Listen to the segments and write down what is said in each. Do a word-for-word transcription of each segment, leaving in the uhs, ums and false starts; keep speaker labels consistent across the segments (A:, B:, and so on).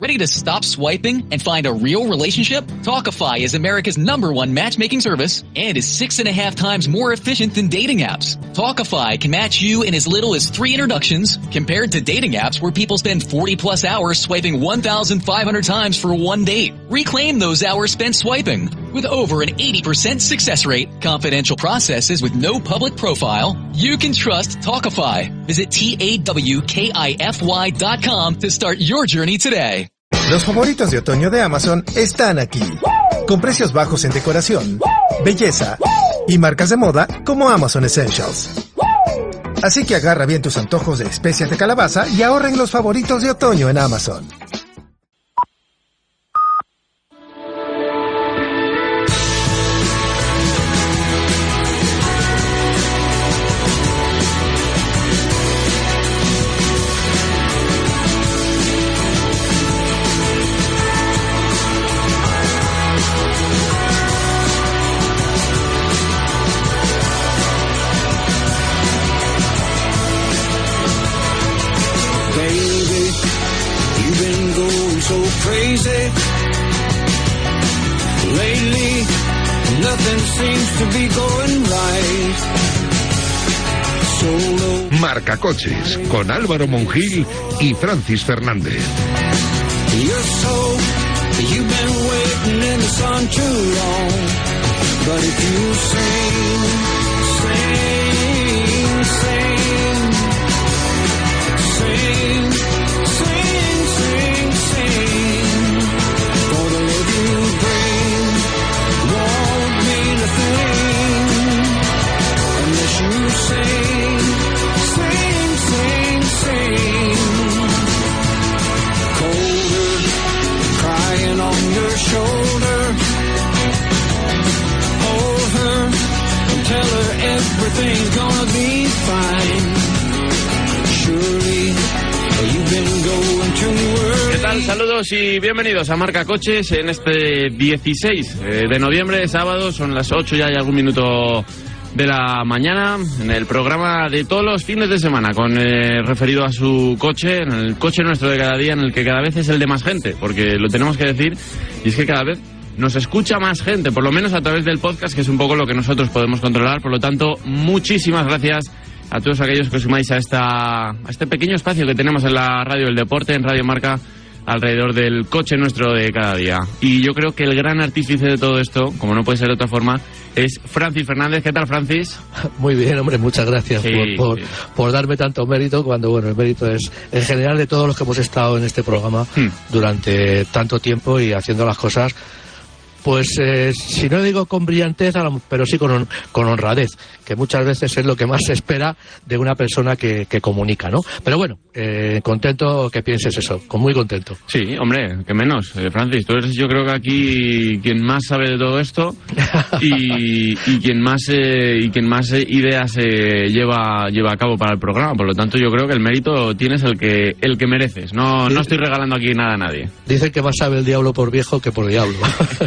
A: Ready to stop swiping and find a real relationship? Talkify is America's number one matchmaking service and is six and a half times more efficient than dating apps. Talkify can match you in as little as three introductions compared to dating apps where people spend forty plus hours swiping one thousand five hundred times for one date. Reclaim those hours spent swiping. With over an eighty percent success rate, confidential processes with no public profile, you can trust Talkify. Visit T A W K I F Y dot com to start your journey today.
B: Los favoritos de otoño de Amazon están aquí, con precios bajos en decoración, belleza y marcas de moda como Amazon Essentials. Así que agarra bien tus antojos de especias de calabaza y ahorra en los favoritos de otoño en Amazon.
C: Marca Coches, con Álvaro Monjil y Francis Fernández.
D: ¿Qué tal? Saludos y bienvenidos a Marca Coches en este dieciséis de noviembre, sábado, son las ocho ya y algún minuto de la mañana, en el programa de todos los fines de semana, con eh, referido a su coche, en el coche nuestro de cada día, en el que cada vez es el de más gente, porque lo tenemos que decir, y es que cada vez nos escucha más gente, por lo menos a través del podcast, que es un poco lo que nosotros podemos controlar. Por lo tanto, muchísimas gracias a todos aquellos que os sumáis a, esta, a este pequeño espacio que tenemos en la radio del deporte, en Radio Marca, alrededor del coche nuestro de cada día. Y yo creo que el gran artífice de todo esto, como no puede ser de otra forma, es Francis Fernández. ¿Qué tal, Francis?
E: Muy bien, hombre, muchas gracias sí, por, por, sí. por darme tanto mérito, cuando, bueno, el mérito es en general de todos los que hemos estado en este programa hmm. durante tanto tiempo y haciendo las cosas, pues eh, si no digo con brillantez, pero sí con, con honradez, que muchas veces es lo que más se espera de una persona que, que comunica, ¿no? Pero bueno, eh, contento que pienses eso, con muy contento.
D: Sí, hombre, que menos, eh, Francis, tú eres yo creo que aquí quien más sabe de todo esto y, y quien más eh, y quien más eh, ideas eh, lleva lleva a cabo para el programa, por lo tanto yo creo que el mérito tienes el que el que mereces, no, no estoy regalando aquí nada a nadie.
E: Dicen que más sabe el diablo por viejo que por diablo.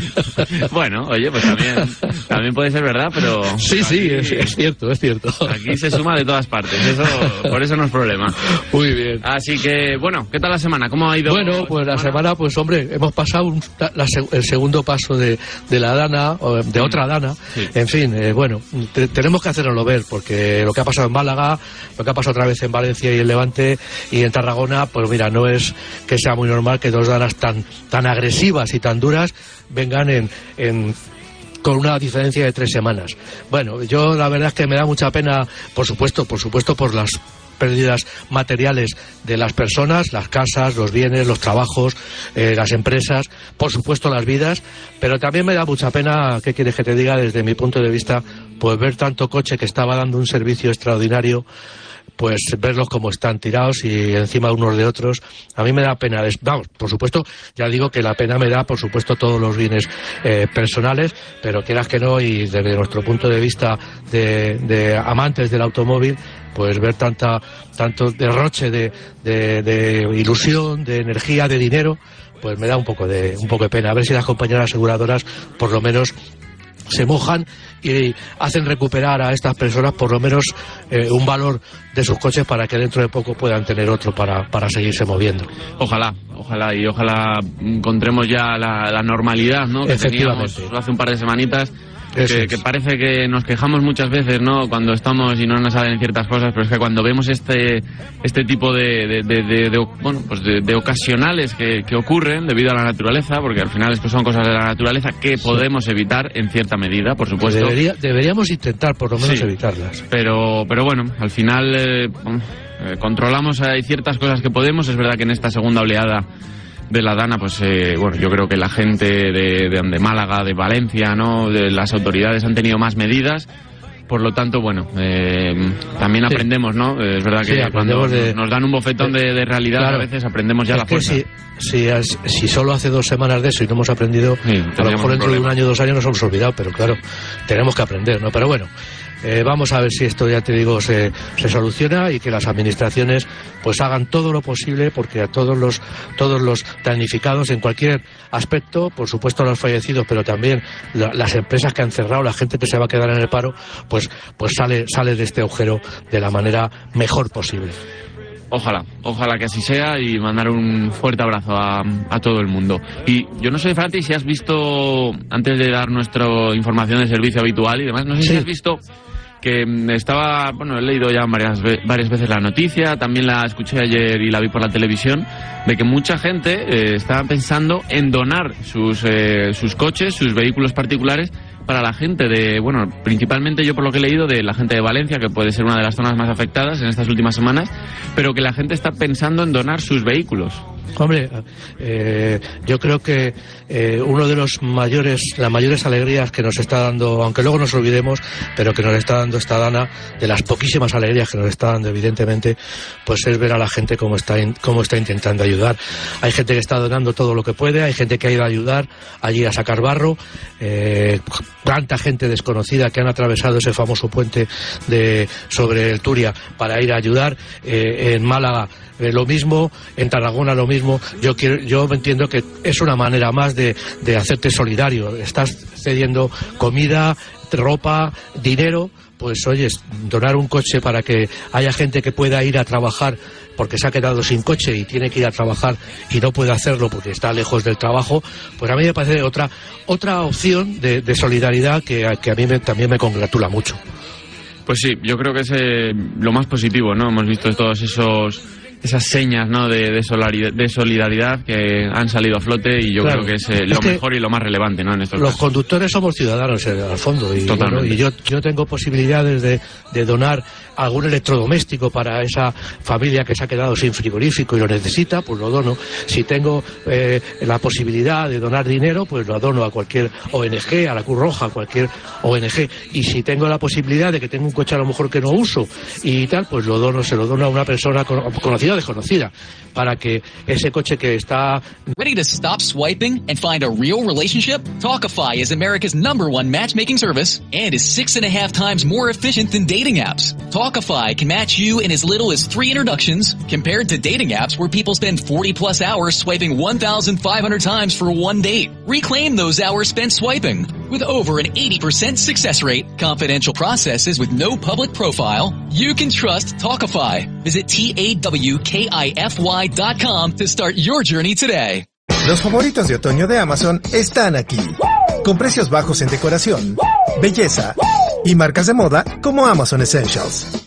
D: Bueno, oye, pues también también puede ser verdad, pero...
E: Sí, sí, aquí, es, es cierto, es cierto.
D: Aquí se suma de todas partes, eso por eso no es problema.
E: Muy bien.
D: Así que, bueno, ¿qué tal la semana? ¿Cómo ha ido?
E: Bueno, pues la semana, pues hombre, hemos pasado un, la, el segundo paso de, de la Dana, de otra Dana, sí. En fin, eh, bueno, te, tenemos que hacernoslo ver, porque lo que ha pasado en Málaga, lo que ha pasado otra vez en Valencia y en Levante y en Tarragona, pues mira, no es que sea muy normal que dos Danas tan, tan agresivas y tan duras vengan en, en con una diferencia de tres semanas. Bueno, yo la verdad es que me da mucha pena, por supuesto, por supuesto por las pérdidas materiales de las personas, las casas, los bienes, los trabajos, eh, las empresas, por supuesto las vidas, pero también me da mucha pena, ¿qué quieres que te diga? Desde mi punto de vista, pues ver tanto coche que estaba dando un servicio extraordinario, pues verlos como están tirados y encima unos de otros, a mí me da pena. Vamos, por supuesto, ya digo que la pena me da, por supuesto, todos los bienes eh, personales, pero quieras que no, y desde nuestro punto de vista de, de amantes del automóvil, pues ver tanta tanto derroche de, de, de ilusión, de energía, de dinero, pues me da un poco de un poco de pena. A ver si las compañías aseguradoras, por lo menos, se mojan y hacen recuperar a estas personas por lo menos eh, un valor de sus coches para que dentro de poco puedan tener otro para, para seguirse moviendo.
D: Ojalá, ojalá y ojalá encontremos ya la, la normalidad, ¿no? Que teníamos hace un par de semanitas. Que, que parece que nos quejamos muchas veces, ¿no? Cuando estamos y no nos salen ciertas cosas, pero es que cuando vemos este este tipo de, de, de, de, de bueno, pues de, de ocasionales que, que ocurren debido a la naturaleza, porque al final estos son cosas de la naturaleza que podemos sí. evitar en cierta medida, por supuesto.
E: Debería, deberíamos intentar por lo menos sí, evitarlas.
D: Pero pero bueno, al final eh, eh, controlamos, hay ciertas cosas que podemos. Es verdad que en esta segunda oleada de la Dana, pues eh, bueno, yo creo que la gente de, de, de Málaga, de Valencia, ¿no? De las autoridades han tenido más medidas, por lo tanto, bueno, eh, también sí. aprendemos, ¿no? Es verdad que sí, cuando de... nos dan un bofetón de, de realidad, claro, a veces aprendemos ya es la fuerza.
E: Si, si, si solo hace dos semanas de eso y no hemos aprendido, sí, a lo mejor dentro de un año o dos años nos hemos olvidado, pero claro, tenemos que aprender, ¿no? Pero bueno, Eh, vamos a ver si esto, ya te digo, se, se soluciona y que las administraciones pues hagan todo lo posible porque a todos los todos los damnificados en cualquier aspecto, por supuesto los fallecidos, pero también la, las empresas que han cerrado, la gente que se va a quedar en el paro, pues pues sale sale de este agujero de la manera mejor posible.
D: Ojalá, ojalá que así sea y mandar un fuerte abrazo a, a todo el mundo. Y yo no sé, Franti, si has visto, antes de dar nuestra información de servicio habitual y demás, no sé sí. si has visto que estaba, bueno, he leído ya varias, varias veces la noticia, también la escuché ayer y la vi por la televisión, de que mucha gente eh, está pensando en donar sus, eh, sus coches, sus vehículos particulares, para la gente de, bueno, principalmente yo por lo que he leído de la gente de Valencia, que puede ser una de las zonas más afectadas en estas últimas semanas, pero que la gente está pensando en donar sus vehículos.
E: Hombre, eh, yo creo que eh, uno de los mayores, las mayores alegrías que nos está dando, aunque luego nos olvidemos, pero que nos está dando esta Dana, de las poquísimas alegrías que nos está dando, evidentemente, pues es ver a la gente cómo está, in, cómo está intentando ayudar. Hay gente que está donando todo lo que puede, hay gente que ha ido a ayudar allí a sacar barro, eh, tanta gente desconocida que han atravesado ese famoso puente de sobre el Turia para ir a ayudar, eh, en Málaga Eh, lo mismo, en Tarragona lo mismo. Yo quiero, yo entiendo que es una manera más de, de hacerte solidario. Estás cediendo comida, ropa, dinero. Pues oyes, donar un coche para que haya gente que pueda ir a trabajar porque se ha quedado sin coche y tiene que ir a trabajar y no puede hacerlo porque está lejos del trabajo, pues a mí me parece otra otra opción de, de solidaridad que, que a mí me, también me congratula mucho.
D: Pues sí, yo creo que es eh, lo más positivo, ¿no? Hemos visto todos esos esas señas, ¿no? de, de, solidaridad, de solidaridad que han salido a flote y yo claro, creo que es eh, lo es que mejor y lo más relevante, ¿no? En estos
E: los
D: casos.
E: Conductores somos ciudadanos eh, al fondo y, bueno, y yo, yo tengo posibilidades de, de donar algún electrodoméstico para esa familia que se ha quedado sin frigorífico y lo necesita, pues lo dono. Si tengo eh, la posibilidad de donar dinero, pues lo dono a cualquier O N G, a la Cruz Roja, a cualquier O N G. Y si tengo la posibilidad de que tengo un coche a lo mejor que no uso y tal, pues lo dono, se lo dono a una persona conocida o desconocida, para que ese coche que está...
A: Ready to stop swiping and find a real relationship? Talkify is America's number one matchmaking service and is six and a half times more efficient than dating apps. Talkify can match you in as little as three introductions, compared to dating apps where people spend forty plus hours swiping one thousand five hundred times for one date. Reclaim those hours spent swiping. With over an eighty percent success rate, confidential processes with no public profile, you can trust Talkify. Visit T A W K I F Y dot com to start your journey today.
B: Los favoritos de otoño de Amazon están aquí, con precios bajos en decoración, belleza y marcas de moda como Amazon Essentials.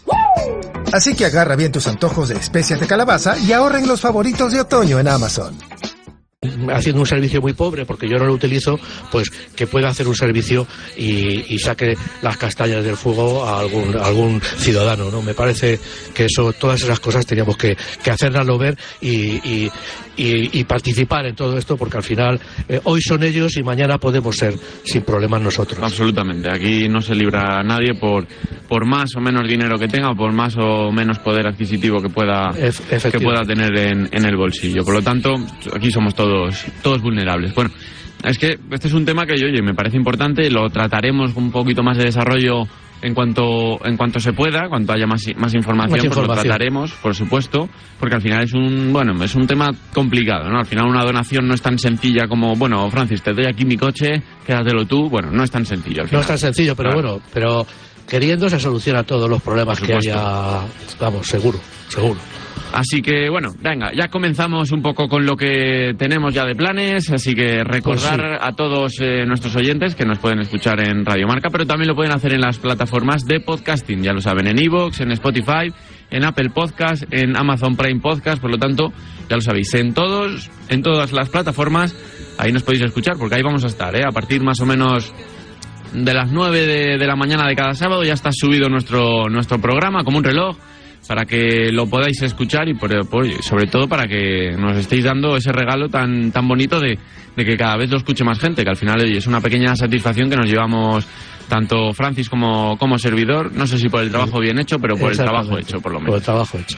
B: Así que agarra bien tus antojos de especias de calabaza y ahorra en los favoritos de otoño en Amazon.
E: Haciendo un servicio muy pobre porque yo no lo utilizo, pues que pueda hacer un servicio y, y saque las castañas del fuego a algún, a algún ciudadano, ¿no? Me parece que eso, todas esas cosas teníamos que, que hacernoslo ver y, y, y, y participar en todo esto, porque al final eh, hoy son ellos y mañana podemos ser sin problemas nosotros.
D: Absolutamente, aquí no se libra a nadie por, por más o menos dinero que tenga o por más o menos poder adquisitivo que pueda, que pueda tener en, en el bolsillo. Por lo tanto, aquí somos todos todos vulnerables. Bueno, es que este es un tema que, oye, me parece importante, lo trataremos con un poquito más de desarrollo en cuanto en cuanto se pueda, cuanto haya más, más información,
E: más información.
D: Pues lo trataremos, por supuesto, porque al final es un bueno es un tema complicado, ¿no? Al final una donación no es tan sencilla como, bueno, Francis, te doy aquí mi coche, quédatelo tú. Bueno, no es tan sencillo al final.
E: No es tan sencillo, pero claro. bueno, pero queriendo se soluciona todos los problemas que haya, vamos, seguro, seguro.
D: Así que, bueno, venga, ya comenzamos un poco con lo que tenemos ya de planes, así que recordar pues sí. a todos eh, nuestros oyentes que nos pueden escuchar en Radio Marca, pero también lo pueden hacer en las plataformas de podcasting, ya lo saben, en iVoox, en Spotify, en Apple Podcast, en Amazon Prime Podcast, por lo tanto, ya lo sabéis, en todos, en todas las plataformas, ahí nos podéis escuchar, porque ahí vamos a estar, ¿eh? A partir más o menos de las nueve de, de la mañana de cada sábado ya está subido nuestro, nuestro programa como un reloj, para que lo podáis escuchar y por, por, sobre todo para que nos estéis dando ese regalo tan tan bonito de, de que cada vez lo escuche más gente, que al final es una pequeña satisfacción que nos llevamos tanto Francis como, como servidor, no sé si por el trabajo bien hecho, pero por el trabajo hecho, por lo menos.
E: Por el trabajo hecho.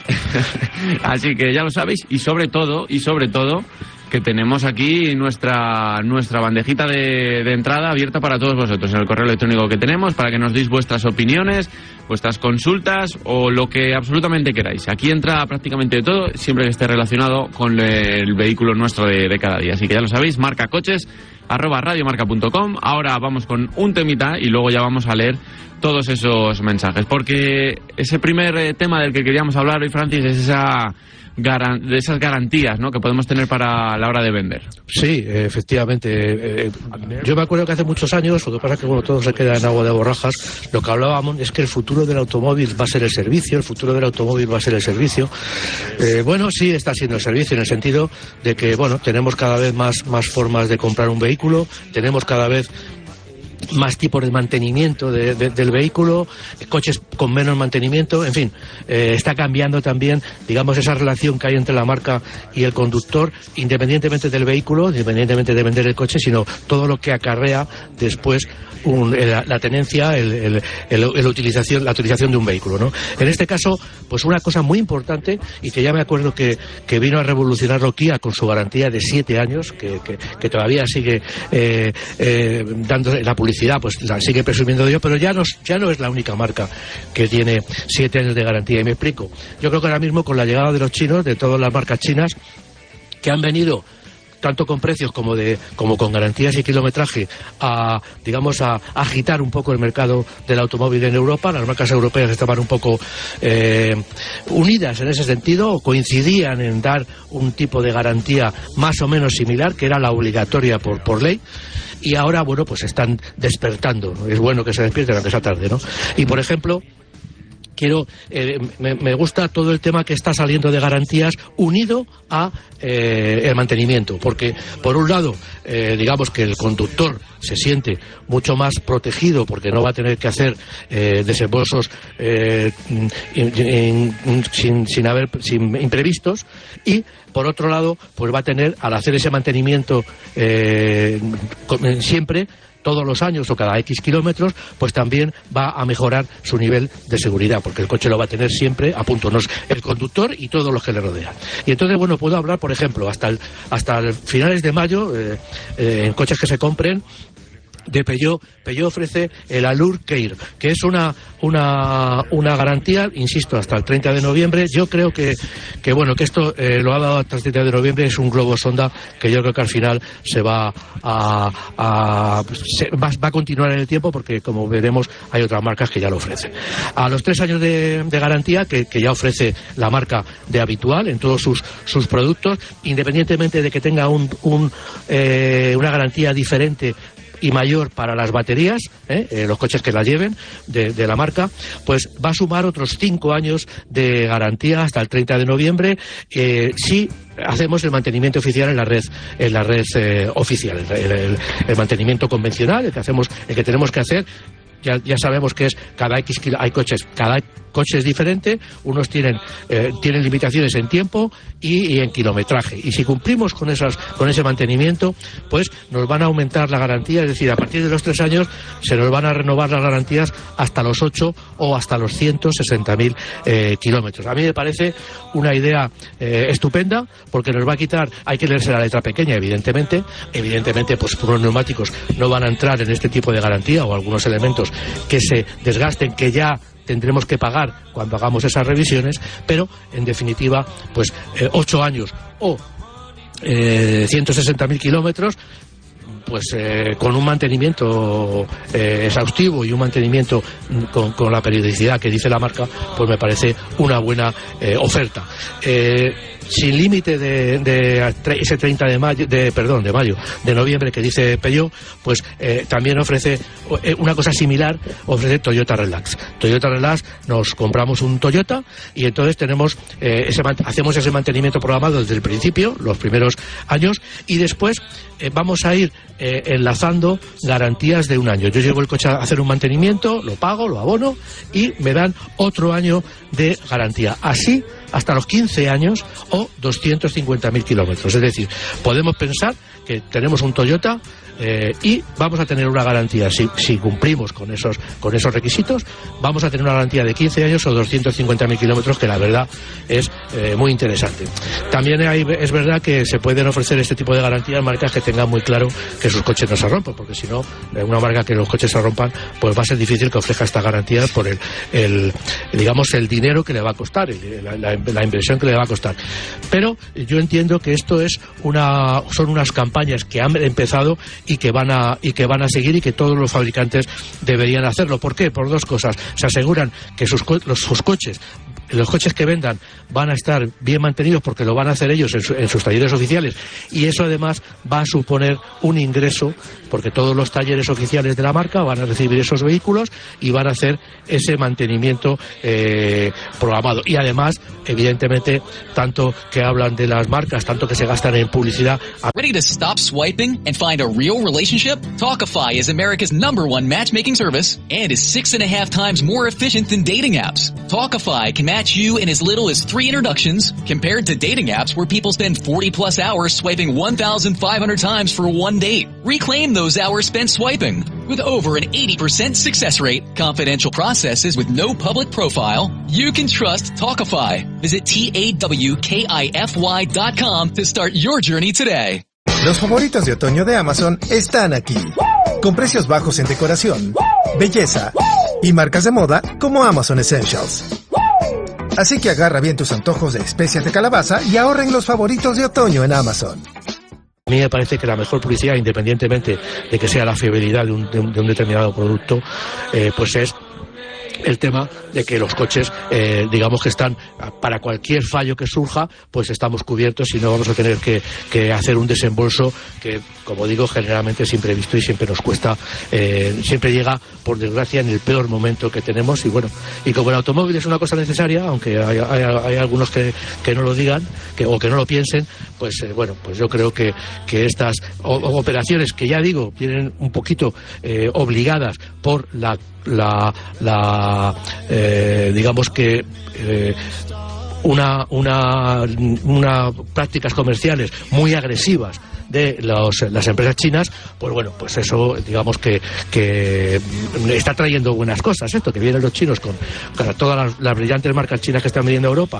D: Así que ya lo sabéis, y sobre todo, y sobre todo, que tenemos aquí nuestra nuestra bandejita de, de entrada abierta para todos vosotros en el correo electrónico que tenemos, para que nos deis vuestras opiniones, vuestras consultas o lo que absolutamente queráis. Aquí entra prácticamente todo, siempre que esté relacionado con el vehículo nuestro de, de cada día. Así que ya lo sabéis, marcacoches arroba radiomarca punto com. Ahora vamos con un temita y luego ya vamos a leer todos esos mensajes, porque ese primer eh, tema del que queríamos hablar hoy, Francis, es esa de esas garantías, ¿no?, que podemos tener para la hora de vender.
E: Sí, efectivamente. Eh, yo me acuerdo que hace muchos años, lo que pasa es que bueno, todo se queda en agua de borrajas, lo que hablábamos es que el futuro del automóvil va a ser el servicio, el futuro del automóvil va a ser el servicio. Eh, bueno, sí está siendo el servicio en el sentido de que, bueno, tenemos cada vez más, más formas de comprar un vehículo, tenemos cada vez más tipos de mantenimiento de, de, del vehículo, coches con menos mantenimiento, en fin, eh, está cambiando también, digamos, esa relación que hay entre la marca y el conductor, independientemente del vehículo, independientemente de vender el coche, sino todo lo que acarrea después un, la, la tenencia, el, el, el, el utilización, la utilización de un vehículo, ¿no? En este caso, pues una cosa muy importante, y que ya me acuerdo que, que vino a revolucionarlo Kia con su garantía de siete años, que, que, que todavía sigue eh, eh, dando la publicidad, pues la sigue presumiendo de ello, pero ya no, ya no es la única marca que tiene siete años de garantía. Y me explico. Yo creo que ahora mismo, con la llegada de los chinos, de todas las marcas chinas, que han venido tanto con precios como de como con garantías y kilometraje a, digamos, a, a agitar un poco el mercado del automóvil en Europa. Las marcas europeas estaban un poco eh, unidas en ese sentido, o coincidían en dar un tipo de garantía más o menos similar, que era la obligatoria por, por ley. Y ahora, bueno, pues están despertando. Es bueno que se despierten aunque sea tarde, ¿no? Y, por ejemplo, quiero eh, me, me gusta todo el tema que está saliendo de garantías unido a eh, el mantenimiento, porque por un lado eh, digamos que el conductor se siente mucho más protegido porque no va a tener que hacer eh, desembolsos eh, in, in, in, sin, sin haber sin imprevistos, y por otro lado pues va a tener, al hacer ese mantenimiento eh, siempre, todos los años o cada X kilómetros, pues también va a mejorar su nivel de seguridad, porque el coche lo va a tener siempre a punto, no es el conductor y todos los que le rodean. Y entonces, bueno, puedo hablar, por ejemplo, hasta el, hasta el finales de mayo, eh, eh, en coches que se compren, de Peugeot. Peugeot ofrece el Allure Care, que es una una una garantía, insisto, hasta el treinta de noviembre. Yo creo que, que bueno, que esto eh, lo ha dado hasta el treinta de noviembre, es un globo sonda que yo creo que al final se va a, a se, va, va a continuar en el tiempo, porque como veremos hay otras marcas que ya lo ofrecen. A los tres años de, de garantía que, que ya ofrece la marca de Habitual en todos sus sus productos, independientemente de que tenga un, un eh, una garantía diferente y mayor para las baterías, ¿eh? Eh, los coches que la lleven de, de la marca, pues va a sumar otros cinco años de garantía hasta el treinta de noviembre, eh, si hacemos el mantenimiento oficial en la red, en la red eh, oficial, el, el, el mantenimiento convencional, el que hacemos, el que tenemos que hacer. Ya, ya sabemos que es cada X kilo, hay coches, cada coche es diferente, unos tienen eh, tienen limitaciones en tiempo y, y en kilometraje, y si cumplimos con esas con ese mantenimiento, pues nos van a aumentar la garantía, es decir, a partir de los tres años se nos van a renovar las garantías hasta los ocho o hasta los ciento sesenta mil eh, kilómetros. A mí me parece una idea eh, estupenda, porque nos va a quitar, hay que leerse la letra pequeña, evidentemente, evidentemente pues los neumáticos no van a entrar en este tipo de garantía, o algunos elementos que se desgasten, que ya tendremos que pagar cuando hagamos esas revisiones, pero en definitiva, pues eh, ocho años o eh, ciento sesenta mil kilómetros, pues eh, con un mantenimiento eh, exhaustivo y un mantenimiento con, con la periodicidad que dice la marca, pues me parece una buena eh, oferta. Eh, sin límite de, de ese treinta de mayo, de perdón, de mayo, de noviembre que dice Peugeot, pues eh, también ofrece eh, una cosa similar, ofrece Toyota Relax. Toyota Relax, nos compramos un Toyota y entonces tenemos eh, ese, hacemos ese mantenimiento programado desde el principio, los primeros años, y después eh, vamos a ir eh, enlazando garantías de un año. Yo llevo el coche a hacer un mantenimiento, lo pago, lo abono y me dan otro año de garantía. Así hasta los quince años o doscientos cincuenta mil kilómetros. Es decir, podemos pensar que tenemos un Toyota eh, y vamos a tener una garantía, si, si cumplimos con esos, con esos requisitos, vamos a tener una garantía de quince años o doscientos cincuenta mil kilómetros, que la verdad es eh, muy interesante. También hay, es verdad que se pueden ofrecer este tipo de garantías marcas que tengan muy claro que sus coches no se rompan, porque si no, una marca que los coches se rompan, pues va a ser difícil que ofrezca esta garantía por el, el digamos, el dinero que le va a costar, el, la, la, la inversión que le va a costar. Pero yo entiendo que esto es una, son unas campañas que han empezado y que van a y que van a seguir y que todos los fabricantes deberían hacerlo. ¿Por qué? Por dos cosas. Se aseguran que sus, los, sus coches los coches que vendan van a estar bien mantenidos porque lo van a hacer ellos en, su, en sus talleres oficiales, y eso además va a suponer un ingreso porque todos los talleres oficiales de la marca van a recibir esos vehículos y van a hacer ese mantenimiento eh, programado. Y además, evidentemente, tanto que hablan de las marcas, tanto que se gastan en publicidad.
A: Ready to stop swiping and find a real relationship? Talkify is America's number one matchmaking service and is six and a half times more efficient than dating apps. Talkify can match you in as little as three introductions compared to dating apps where people spend forty plus hours swiping one thousand five hundred times for one date. Reclaim those hours spent swiping. With over an eighty percent success rate, confidential processes with no public profile, you can trust Talkify. Visit T A W K I F Y dot com to start your journey today.
B: Los favoritos de otoño de Amazon están aquí, con precios bajos en decoración, belleza y marcas de moda como Amazon Essentials. Así que agarra bien tus antojos de especias de calabaza y ahorra en los favoritos de otoño en Amazon.
E: A mí me parece que la mejor publicidad, independientemente de que sea la fiabilidad de un, de un, de un determinado producto, eh, pues es el tema de que los coches, eh, digamos que están, para cualquier fallo que surja, pues estamos cubiertos y no vamos a tener que, que hacer un desembolso que, como digo, generalmente es imprevisto y siempre nos cuesta, eh, siempre llega, por desgracia, en el peor momento que tenemos. Y bueno, y como el automóvil es una cosa necesaria, aunque hay, hay, hay algunos que, que no lo digan que, o que no lo piensen, pues eh, bueno, pues yo creo que, que estas o, o operaciones que, ya digo, vienen un poquito eh, obligadas por la la, la eh, digamos que eh, una, una, una prácticas comerciales muy agresivas de los, las empresas chinas, pues bueno, pues eso, digamos que, que está trayendo buenas cosas, esto, que vienen los chinos con, con todas las, las brillantes marcas chinas que están viniendo a Europa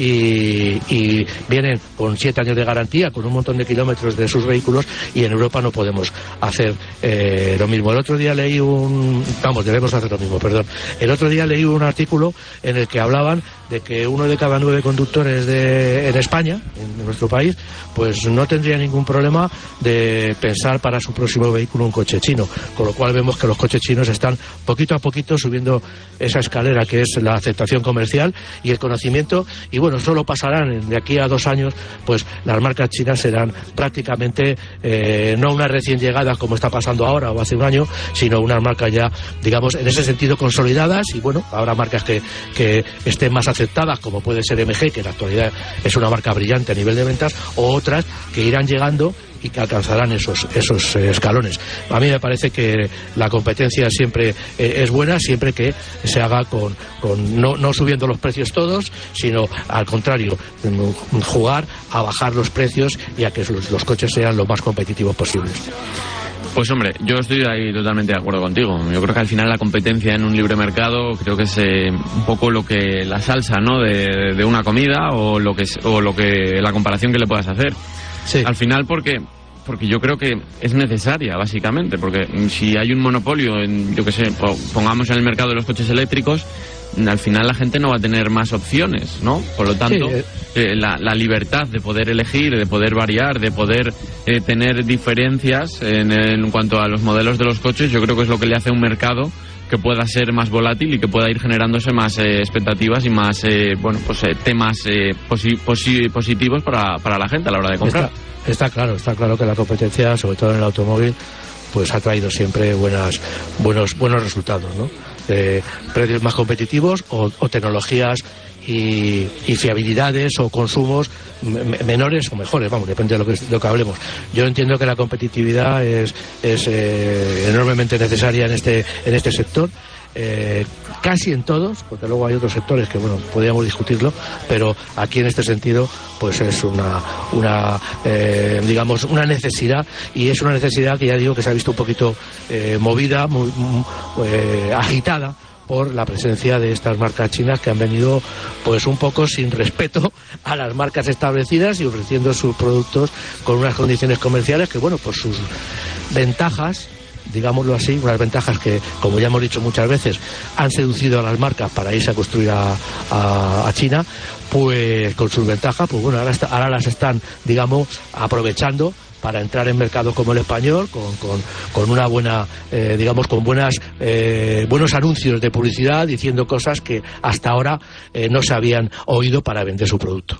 E: y, y vienen con siete años de garantía, con un montón de kilómetros de sus vehículos, y en Europa no podemos hacer eh, lo mismo. El otro día leí un, vamos, debemos hacer lo mismo, perdón, el otro día leí un artículo en el que hablaban de que uno de cada nueve conductores de, en España, en nuestro país, pues no tendría ningún problema de pensar para su próximo vehículo un coche chino, con lo cual vemos que los coches chinos están poquito a poquito subiendo esa escalera que es la aceptación comercial y el conocimiento, y bueno, solo pasarán de aquí a dos años, pues las marcas chinas serán prácticamente eh, no unas recién llegadas como está pasando ahora o hace un año, sino unas marcas ya, digamos, en ese sentido consolidadas, y bueno, habrá marcas que, que estén más aceptadas, como puede ser M G, que en la actualidad es una marca brillante a nivel de ventas, o otras que irán llegando y que alcanzarán esos esos eh, escalones. A mí me parece que la competencia siempre eh, es buena, siempre que se haga con, con no, no subiendo los precios todos, sino al contrario, jugar a bajar los precios y a que los, los coches sean lo más competitivos posibles.
D: Pues hombre, yo estoy ahí totalmente de acuerdo contigo. Yo creo que al final la competencia en un libre mercado creo que es eh, un poco lo que la salsa, ¿no?, de, de una comida, o lo que o lo que la comparación que le puedas hacer.
E: Sí.
D: Al final, porque porque yo creo que es necesaria, básicamente, porque si hay un monopolio, en, yo que sé, pongamos en el mercado de los coches eléctricos, al final la gente no va a tener más opciones, ¿no? Por lo tanto, sí, eh, la, la libertad de poder elegir, de poder variar, de poder eh, tener diferencias en, en cuanto a los modelos de los coches, yo creo que es lo que le hace a un mercado que pueda ser más volátil y que pueda ir generándose más eh, expectativas y más eh, bueno pues eh, temas eh, posi posi positivos para, para la gente a la hora de comprar.
E: Está, está claro, está claro que la competencia, sobre todo en el automóvil, pues ha traído siempre buenas buenos buenos resultados, ¿no? Eh, precios más competitivos o, o tecnologías y, y fiabilidades o consumos menores o mejores, vamos, depende de lo que, de lo que hablemos. Yo entiendo que la competitividad es, es eh, enormemente necesaria en este, en este sector. Eh, casi en todos, porque luego hay otros sectores que, bueno, podríamos discutirlo, pero aquí en este sentido, pues es una, una eh, digamos, una necesidad, y es una necesidad que ya digo que se ha visto un poquito eh, movida, muy, muy eh, agitada por la presencia de estas marcas chinas que han venido pues un poco sin respeto a las marcas establecidas y ofreciendo sus productos con unas condiciones comerciales que, bueno, por sus ventajas, digámoslo así, unas ventajas que, como ya hemos dicho muchas veces, han seducido a las marcas para irse a construir a, a, a China, pues con sus ventajas, pues bueno, ahora, está, ahora las están, digamos, aprovechando para entrar en mercados como el español, con, con, con una buena, eh, digamos, con buenas, eh, buenos anuncios de publicidad diciendo cosas que hasta ahora eh, no se habían oído para vender su producto.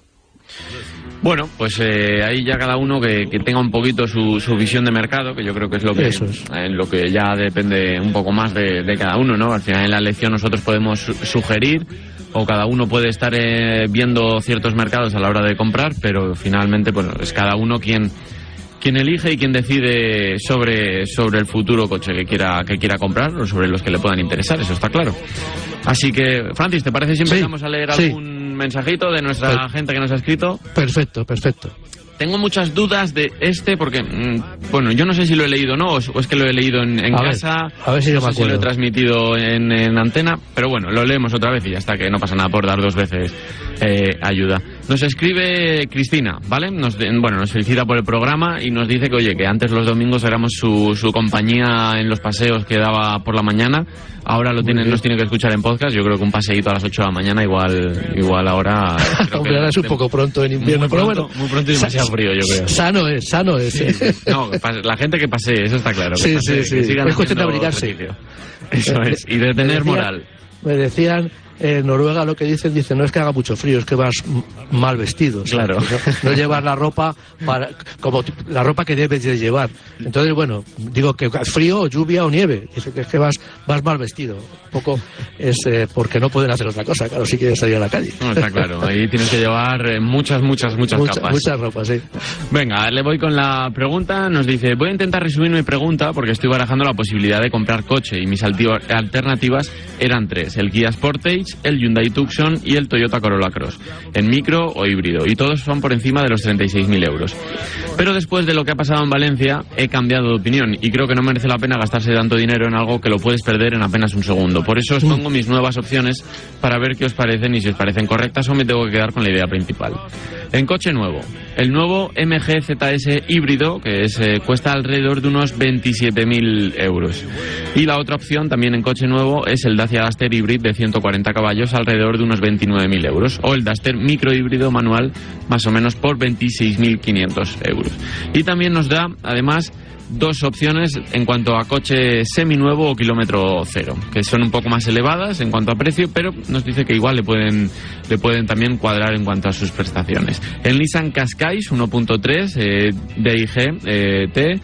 D: Bueno, pues eh, ahí ya cada uno que, que tenga un poquito su, su visión de mercado, que yo creo que es lo que,
E: Eso es.
D: Eh, lo que ya depende un poco más de, de cada uno, ¿no? Al final en la elección nosotros podemos su sugerir, o cada uno puede estar eh, viendo ciertos mercados a la hora de comprar, pero finalmente, bueno, es cada uno quien quien elige y quien decide sobre, sobre el futuro coche que quiera, que quiera comprar o sobre los que le puedan interesar, eso está claro. Así que, Francis, ¿te parece si empezamos sí, a leer algún sí. mensajito de nuestra per gente que nos ha escrito?
E: Perfecto, perfecto.
D: Tengo muchas dudas de este porque, mmm, bueno, yo no sé si lo he leído o no, o es que lo he leído en, en
E: a
D: casa,
E: ver, a ver si
D: no
E: yo me
D: sé si lo he transmitido en, en antena, pero bueno, lo leemos otra vez y ya está, que no pasa nada por dar dos veces eh, ayuda. Nos escribe Cristina, ¿vale? Nos de, bueno, nos felicita por el programa y nos dice que, oye, que antes los domingos éramos su, su compañía en los paseos que daba por la mañana, ahora lo tiene, nos tiene que escuchar en podcast. Yo creo que un paseíto a las ocho de la mañana igual igual ahora...
E: Hombre, ahora es un poco pronto en invierno,
D: muy
E: pero
D: pronto,
E: bueno...
D: Muy pronto y demasiado frío, yo creo.
E: Sano es, sano es. Sí.
D: Sí. No, la gente que pasee, eso está claro. Que
E: sí,
D: pasee,
E: sí,
D: que
E: sí. Es cuestión de abrigarse.
D: Ejercicio. Eso es, y de tener
E: me decían,
D: moral.
E: Me decían... En Noruega lo que dicen, dicen, no es que haga mucho frío, es que vas mal vestido.
D: Claro.
E: O sea, no, no llevas la ropa para, como la ropa que debes de llevar. Entonces, bueno, digo que frío, o lluvia o nieve. Dice que es que vas, vas mal vestido. Un poco es eh, porque no pueden hacer otra cosa, claro, si quieres salir a la calle.
D: No, está claro, ahí tienes que llevar eh, muchas, muchas, muchas
E: Mucha,
D: capas.
E: Muchas ropas, sí.
D: Venga, le voy con la pregunta. Nos dice, voy a intentar resumir mi pregunta porque estoy barajando la posibilidad de comprar coche y mis alternativas eran tres: el Kia Sportage, el Hyundai Tucson y el Toyota Corolla Cross, en micro o híbrido, y todos son por encima de los treinta y seis mil euros. Pero después de lo que ha pasado en Valencia, he cambiado de opinión y creo que no merece la pena gastarse tanto dinero en algo que lo puedes perder en apenas un segundo. Por eso os pongo mis nuevas opciones para ver qué os parecen y si os parecen correctas o me tengo que quedar con la idea principal. En coche nuevo, el nuevo M G Z S híbrido, que es, eh, cuesta alrededor de unos veintisiete mil euros. Y la otra opción también en coche nuevo es el Dacia Duster Hybrid de ciento cuarenta caballos, alrededor de unos veintinueve mil euros. O el Duster micro híbrido manual, más o menos por veintiséis mil quinientos euros. Y también nos da, además, dos opciones en cuanto a coche seminuevo o kilómetro cero, que son un poco más elevadas en cuanto a precio, pero nos dice que igual le pueden le pueden también cuadrar en cuanto a sus prestaciones. El Nissan Qashqai uno punto tres eh, D I G eh, T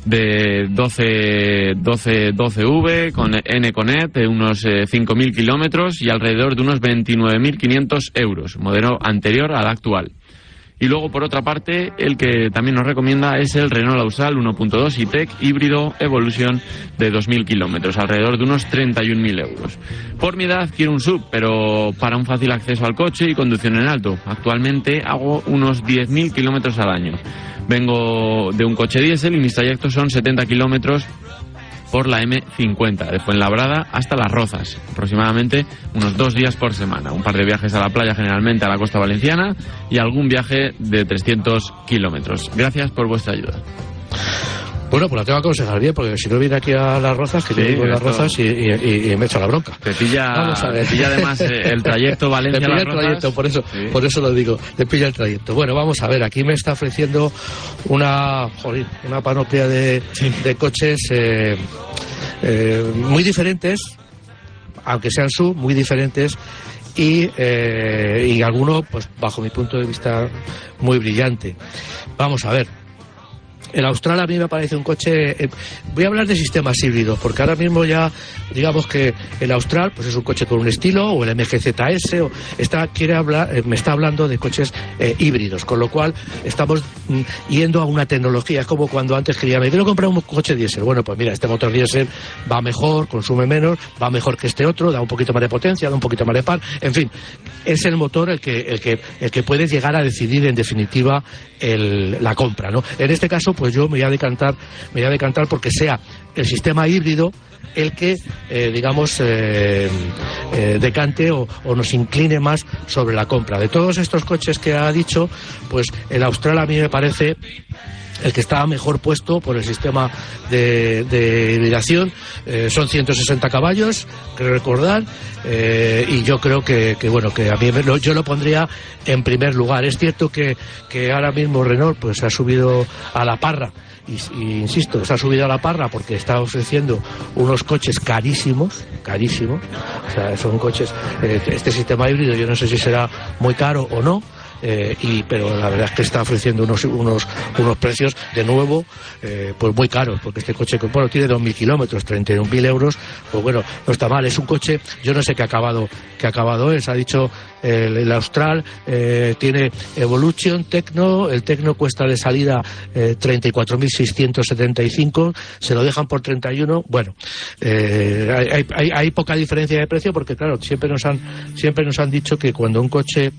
D: de doce, doce, doce V con N Connect, de unos eh, cinco mil kilómetros y alrededor de unos veintinueve mil quinientos euros, modelo anterior al actual. Y luego, por otra parte, el que también nos recomienda es el Renault Ausal uno punto dos E-Tech híbrido Evolution de dos mil kilómetros, alrededor de unos treinta y un mil euros. Por mi edad quiero un sub, pero para un fácil acceso al coche y conducción en alto. Actualmente hago unos diez mil kilómetros al año. Vengo de un coche diésel y mis trayectos son setenta kilómetros por la M cincuenta, de Fuenlabrada hasta Las Rozas, aproximadamente unos dos días por semana. Un par de viajes a la playa, generalmente a la costa valenciana, y algún viaje de trescientos kilómetros. Gracias por vuestra ayuda.
E: Bueno, pues la tengo que aconsejar bien, porque si no viene aquí a Las Rozas, que sí, yo vivo en Las Rozas y, y, y me echa la bronca.
D: Te pilla, te pilla además el trayecto Valencia.
E: Te pilla el trayecto, por eso, sí. por eso lo digo, te pilla el trayecto. Bueno, vamos a ver, aquí me está ofreciendo una, joder, una panoplia de, sí. de coches eh, eh, muy diferentes, aunque sean sub, muy diferentes. Y, eh, y alguno, pues bajo mi punto de vista, muy brillante. Vamos a ver. El Austral a mí me parece un coche... Eh, voy a hablar de sistemas híbridos, porque ahora mismo ya, digamos que el Austral pues es un coche con un estilo, o el M G Z S, o está, quiere hablar, eh, me está hablando de coches eh, híbridos, con lo cual estamos mm, yendo a una tecnología. Es como cuando antes quería, me quiero comprar un coche diésel. Bueno, pues mira, este motor diésel va mejor, consume menos, va mejor que este otro, da un poquito más de potencia, da un poquito más de par, en fin, es el motor el que, el que, el que puede llegar a decidir en definitiva el, la compra, ¿no? En este caso, pues yo me voy a decantar, me voy a decantar porque sea el sistema híbrido el que, eh, digamos, eh, eh, decante o, o nos incline más sobre la compra. De todos estos coches que ha dicho, pues el Austral a mí me parece el que está mejor puesto por el sistema de, de hibridación. Eh, son ciento sesenta caballos, creo recordar, eh, y yo creo que, que bueno, que a mí me, lo, yo lo pondría en primer lugar. Es cierto que, que ahora mismo Renault pues ha subido a la parra, y, y insisto, se ha subido a la parra porque está ofreciendo unos coches carísimos, carísimos, o sea, son coches, eh, este sistema híbrido yo no sé si será muy caro o no. Eh, y pero la verdad es que está ofreciendo unos unos unos precios de nuevo eh, pues muy caros, porque este coche, bueno, tiene dos mil kilómetros, treinta y un mil euros, pues bueno, no está mal. Es un coche, yo no sé qué acabado qué acabado es, ha dicho el, el Austral, eh, tiene Evolution, Tecno, el Tecno cuesta de salida eh, treinta y cuatro mil seiscientos setenta y cinco, se lo dejan por treinta y uno. Bueno, eh, hay, hay, hay poca diferencia de precio, porque claro, siempre nos han siempre nos han dicho que cuando un coche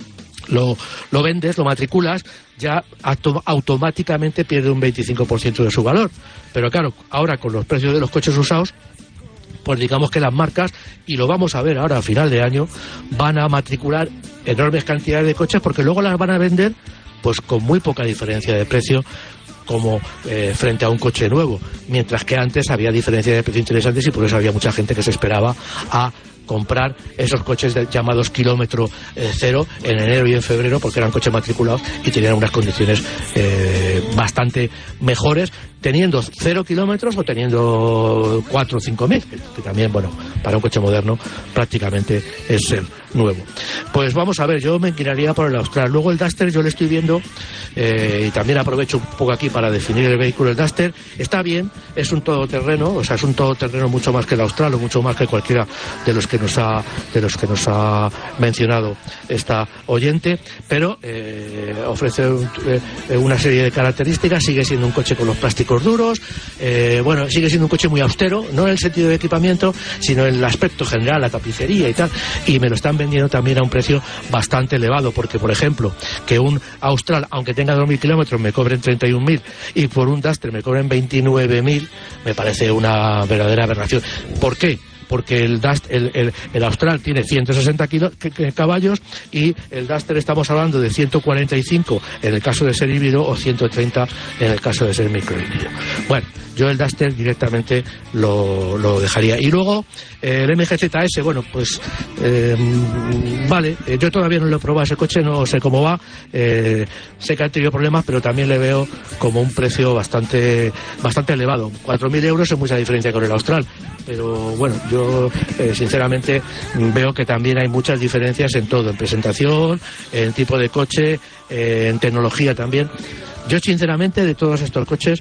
E: Lo, lo vendes, lo matriculas, ya auto, automáticamente pierde un veinticinco por ciento de su valor. Pero claro, ahora con los precios de los coches usados, pues digamos que las marcas, y lo vamos a ver ahora a final de año, van a matricular enormes cantidades de coches, porque luego las van a vender pues con muy poca diferencia de precio, como eh, frente a un coche nuevo, mientras que antes había diferencias de precio interesantes, y por eso había mucha gente que se esperaba a comprar esos coches de, llamados kilómetro eh, cero en enero y en febrero, porque eran coches matriculados y tenían unas condiciones eh, bastante mejores, teniendo cero kilómetros o teniendo cuatro o cinco mil, que, que también, bueno, para un coche moderno prácticamente es el nuevo. Pues vamos a ver, yo me inclinaría por el Austral. Luego el Duster yo le estoy viendo, eh, y también aprovecho un poco aquí para definir el vehículo. El Duster está bien, es un todoterreno, o sea, es un todoterreno mucho más que el Austral, o mucho más que cualquiera de los que nos ha de los que nos ha mencionado esta oyente, pero eh, ofrece un, eh, una serie de características. Sigue siendo un coche con los plásticos duros, eh, bueno, sigue siendo un coche muy austero, no en el sentido de equipamiento, sino en el aspecto general, la tapicería y tal, y me lo están vendiendo también a un precio bastante elevado, porque por ejemplo, que un Austral, aunque tenga dos mil kilómetros, me cobren treinta y un mil, y por un Duster me cobren veintinueve mil, me parece una verdadera aberración. ¿Por qué? Porque el, Dust, el, el, el Austral tiene ciento sesenta kilo, caballos, y el Duster estamos hablando de ciento cuarenta y cinco en el caso de ser híbrido, o ciento treinta en el caso de ser microhíbrido. Bueno, yo el Duster directamente lo, lo dejaría. Y luego eh, el M G Z S, bueno, pues eh, vale, eh, yo todavía no lo he probado ese coche, no sé cómo va, eh, sé que ha tenido problemas, pero también le veo como un precio bastante bastante elevado. cuatro mil euros es mucha diferencia con el Austral, pero bueno, yo eh, sinceramente veo que también hay muchas diferencias en todo, en presentación, en tipo de coche, eh, en tecnología también. Yo sinceramente, de todos estos coches,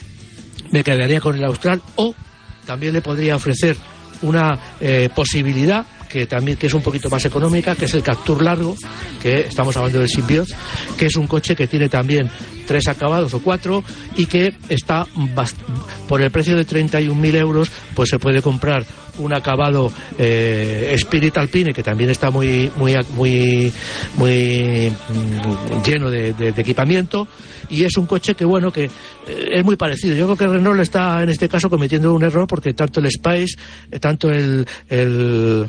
E: me quedaría con el Austral, o también le podría ofrecer una eh, posibilidad que también que es un poquito más económica, que es el Captur largo, que estamos hablando del Symbioz, que es un coche que tiene también tres acabados o cuatro, y que está por el precio de treinta y un mil euros, pues se puede comprar un acabado eh, Spirit Alpine, que también está muy muy muy muy mm, lleno de, de, de equipamiento, y es un coche que, bueno, que eh, es muy parecido. Yo creo que Renault está en este caso cometiendo un error, porque tanto el Spice, eh, tanto el el,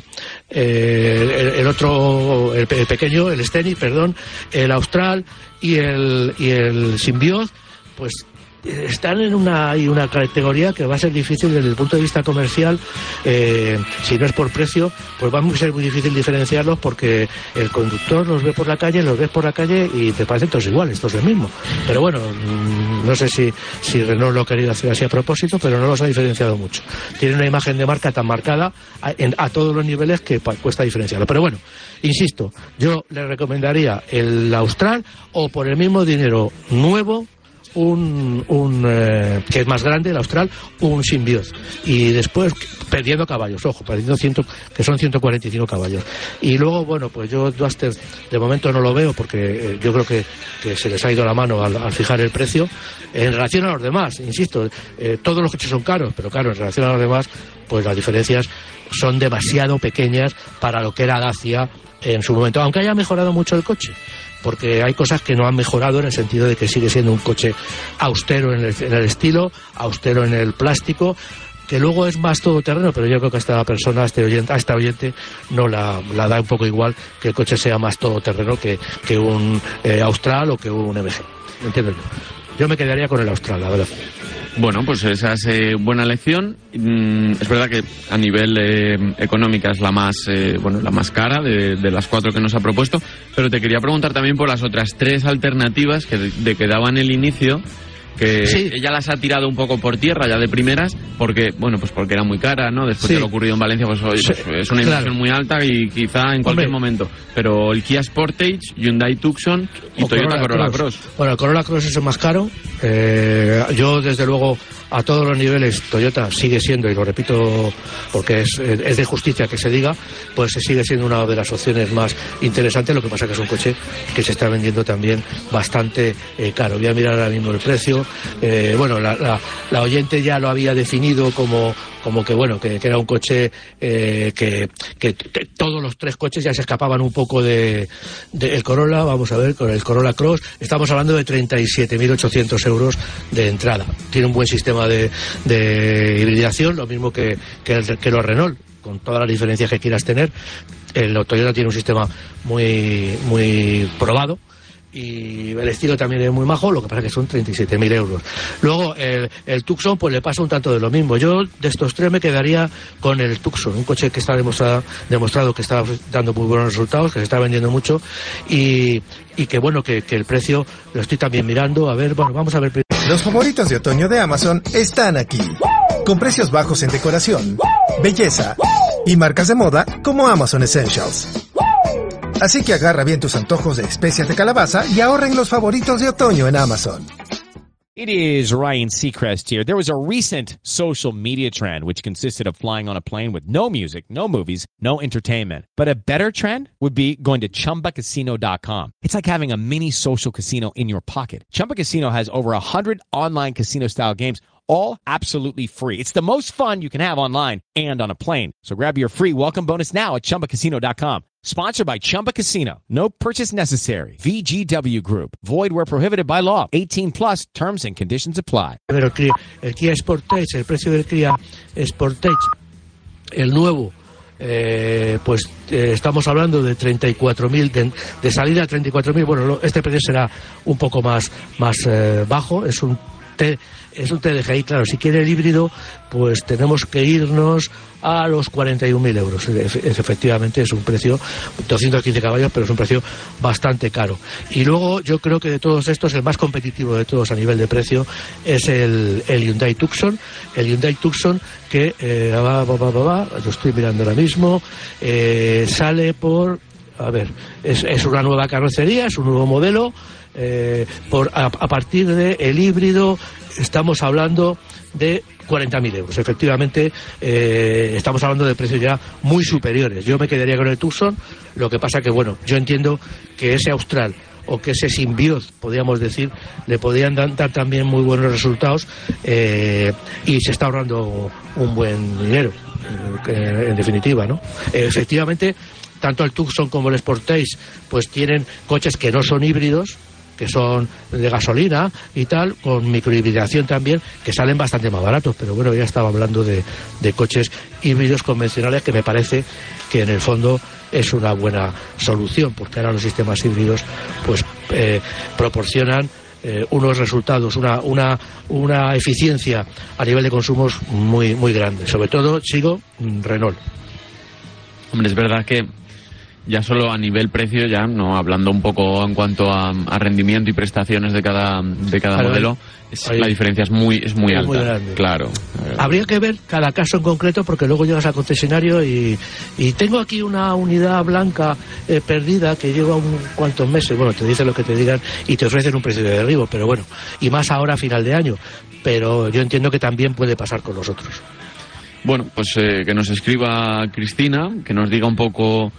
E: eh, el, el otro, el, el pequeño, el Scenic, perdón, el Austral y el y el Symbioz, pues están en una, hay una categoría que va a ser difícil desde el punto de vista comercial, eh, si no es por precio, pues va a ser muy difícil diferenciarlos porque el conductor los ve por la calle, los ves por la calle y te parecen todos iguales, todos el mismo. Pero bueno, no sé si, si Renault lo ha querido hacer así a propósito, pero no los ha diferenciado mucho. Tiene una imagen de marca tan marcada a, en, a todos los niveles que pa, cuesta diferenciarlo. Pero bueno, insisto, yo le recomendaría el Austral o por el mismo dinero nuevo un, un eh, que es más grande, el Austral, un Symbioz, y después perdiendo caballos, ojo, perdiendo cien, que son ciento cuarenta y cinco caballos. Y luego, bueno, pues yo Duster de momento no lo veo porque eh, yo creo que, que se les ha ido la mano al, al fijar el precio en relación a los demás, insisto, eh, todos los coches son caros, pero claro, en relación a los demás, pues las diferencias son demasiado pequeñas para lo que era Dacia en su momento, aunque haya mejorado mucho el coche, porque hay cosas que no han mejorado en el sentido de que sigue siendo un coche austero en el, en el estilo, austero en el plástico, que luego es más todoterreno, pero yo creo que a esta persona, a este oyente, a esta oyente no la, la da un poco igual que el coche sea más todoterreno que, que un eh, Austral o que un M G. ¿Entiendes? Yo me quedaría con el Austral, la verdad.
D: Bueno, pues esa es eh, buena lección. Mm, es verdad que a nivel eh, económica es la más eh, bueno la más cara de, de las cuatro que nos ha propuesto, pero te quería preguntar también por las otras tres alternativas que de, de que daban el inicio, que sí. Ella las ha tirado un poco por tierra ya de primeras, porque bueno pues porque era muy cara, ¿no? Después sí. de lo ocurrido en Valencia, pues, oye, pues es una inversión claro. muy alta y quizá en cualquier Hombre. momento. Pero el Kia Sportage, Hyundai Tucson y o Toyota Corolla, Corolla Cross. Cross.
E: Bueno, el Corolla Cross es el más caro. Eh, yo desde luego a todos los niveles Toyota sigue siendo, y lo repito porque es, es de justicia que se diga, pues sigue siendo una de las opciones más interesantes. Lo que pasa que es un coche que se está vendiendo también bastante eh, caro. Voy a mirar ahora mismo el precio. Eh, bueno, la, la, la oyente ya lo había definido como como que bueno que, que era un coche eh, que, que, que todos los tres coches ya se escapaban un poco de, de el Corolla. Vamos a ver, con el Corolla Cross estamos hablando de treinta y siete mil ochocientos euros de entrada. Tiene un buen sistema de, de hibridación, lo mismo que, que, el, que los Renault, con todas las diferencias que quieras tener. El Toyota tiene un sistema muy muy probado y el estilo también es muy majo, lo que pasa es que son treinta y siete mil euros. Luego el, el Tucson pues le pasa un tanto de lo mismo. Yo de estos tres me quedaría con el Tucson, un coche que está demostrado, demostrado que está dando muy buenos resultados, que se está vendiendo mucho y, y que bueno, que, que el precio lo estoy también mirando. A ver, bueno, vamos a ver.
B: Los favoritos de otoño de Amazon están aquí, con precios bajos en decoración, belleza y marcas de moda como Amazon Essentials. Así que agarra bien tus antojos de especias de calabaza y ahorra en los favoritos de otoño en Amazon.
F: It is Ryan Seacrest here. There was a recent social media trend which consisted of flying on a plane with no music, no movies, no entertainment. But a better trend would be going to Chumba Casino dot com. It's like having a mini social casino in your pocket. Chumba Casino has over one hundred online casino-style games, all absolutely free. It's the most fun you can have online and on a plane. So grab your free welcome bonus now at Chumba Casino dot com. Sponsored by Chumba Casino. No purchase necessary. V G W Group. Void where prohibited by law. eighteen plus. Terms and conditions apply.
E: Pero el Kia, el Kia Sportage, el precio del Kia Sportage, el nuevo, eh, pues eh, estamos hablando de treinta y cuatro mil, de, de salida a treinta y cuatro mil. Bueno, lo, este precio será un poco más, más eh, bajo. Es un T, es un T D G I, claro. Si quiere el híbrido, pues tenemos que irnos a los cuarenta y un mil euros. Es, efectivamente es un precio, doscientos quince caballos, pero es un precio bastante caro. Y luego yo creo que de todos estos el más competitivo de todos a nivel de precio es el, el Hyundai Tucson. El Hyundai Tucson que eh, va, va, va, va, va, lo estoy mirando ahora mismo, eh, sale por, a ver, es, es una nueva carrocería, es un nuevo modelo. Eh, por a, a partir de el híbrido estamos hablando de cuarenta mil euros. Efectivamente, eh, estamos hablando de precios ya muy superiores. Yo me quedaría con el Tucson. Lo que pasa que, bueno, yo entiendo que ese Austral o que ese Symbioz, podríamos decir, le podrían dar, dar también muy buenos resultados eh, y se está ahorrando un buen dinero, eh, en definitiva, ¿no? Eh, efectivamente, tanto el Tucson como el Sportage pues tienen coches que no son híbridos, que son de gasolina y tal, con microhibridación también, que salen bastante más baratos. Pero bueno, ya estaba hablando de, de coches híbridos convencionales, que me parece que en el fondo es una buena solución, porque ahora los sistemas híbridos pues eh, proporcionan eh, unos resultados, una, una, una eficiencia a nivel de consumos muy, muy grande. Sobre todo, sigo, Renault.
D: Hombre, es verdad que ya solo a nivel precio, ya no hablando un poco en cuanto a, a rendimiento y prestaciones de cada de cada claro, modelo, es, ahí, la diferencia es muy es muy es alta. Muy grande. Claro.
E: Habría que ver cada caso en concreto, porque luego llegas al concesionario y, y tengo aquí una unidad blanca eh, perdida que lleva un cuantos meses. Bueno, te dicen lo que te digan y te ofrecen un precio de derribo, pero bueno, y más ahora a final de año. Pero yo entiendo que también puede pasar con los otros.
D: Bueno, pues eh, que nos escriba Cristina, que nos diga un poco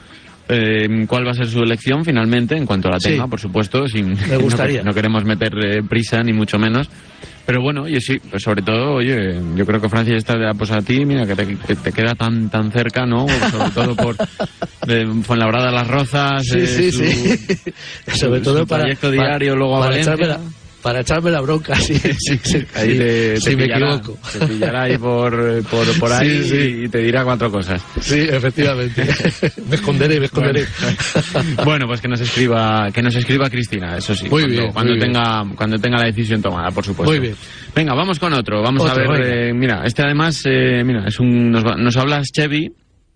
D: Eh, cuál va a ser su elección finalmente, en cuanto la tenga, sí, por supuesto, sin,
E: me gustaría.
D: No, no queremos meter eh, prisa ni mucho menos, pero bueno, yo sí, pues sobre todo, oye, yo creo que Francia está pues a ti, mira, que te, que te queda tan tan cerca, ¿no? Sobre todo por eh, Fuenlabrada, Las Rozas,
E: sí,
D: eh,
E: sí,
D: su,
E: sí. Sobre
D: su,
E: todo
D: su
E: para
D: proyecto diario,
E: para,
D: luego a
E: para
D: Valencia.
E: Echarme la, para echarme la bronca, sí, sí, sí,
D: ahí
E: sí,
D: te,
E: sí
D: te
E: me
D: pillará,
E: equivoco.
D: Te pillará ahí por, por, por ahí, sí, sí, y te dirá cuatro cosas.
E: Sí, efectivamente. me esconderé, me esconderé.
D: Bueno, bueno, pues que nos escriba, que nos escriba Cristina, eso sí.
E: Muy
D: cuando,
E: bien.
D: Cuando
E: muy
D: tenga,
E: bien.
D: cuando tenga la decisión tomada, por supuesto.
E: Muy bien.
D: Venga, vamos con otro. Vamos
E: otro,
D: a ver, eh, mira, este además, eh, mira, es un, nos, va, nos habla Chevy